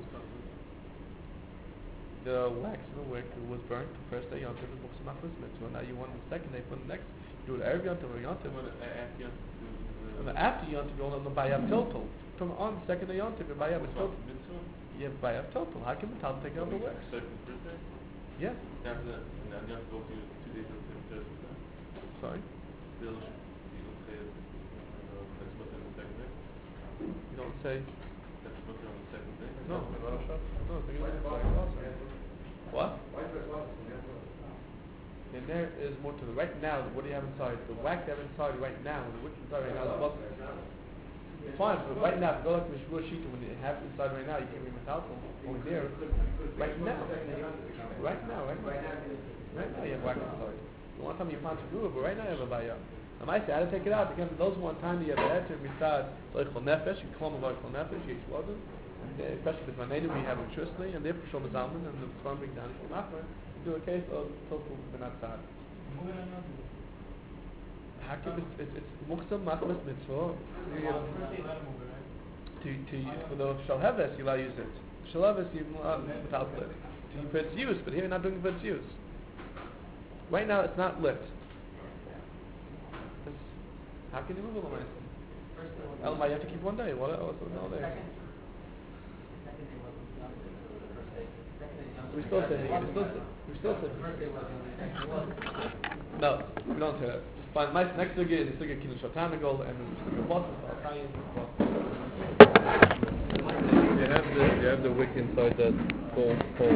The wax in the wick was burnt the first day Yontif and books of Machlis Mitzvah. Now you want the second day, put the next. You do it every Yontif or Yontif. And after Yontif, you only buy up total. From on the second day Yontif, you buy up total. You have buy up total. How can the total take out the wax? Yeah. After that, and then you have to go to 2 days until the Thursday. Sorry. Still, you don't say that's what's on the second day. You don't say. That's what's on the second day. No. No. What? And there is more to the right now. What do you have inside? The wax you have inside right now. The wick inside right now. The bus. It's fine, but right now, if you go like the Mishmur Shita, when you have it inside right now, you can't be metaltal. Over there, right now, you have wax inside. The one time you find to do it, but right now you have a bayah. Now, I say, I had to take it out. Again, those one time you have a head to misad, loichol nefesh, you call them loichol nefesh, you explode them. Especially with my native, we have it truthfully, and therefore Shom Zalman, and the Tzvam brings down Shom Achmer, do a case of total benat. Hakim it's Muksam Machmas Mitzvah. For the Shalheves, you allow to use it. Shalheves, you without lit. For its use, but here you're not doing it for its use. Right now, it's not lit. How can you move a line? Elamai, you have to keep one day. What else? No day. We still say. No, we don't say that. Fine. My next sugya is the sugya Kiddush Shotanagal and the sugya Bosses. I'll tell you. You have the wick inside that pole.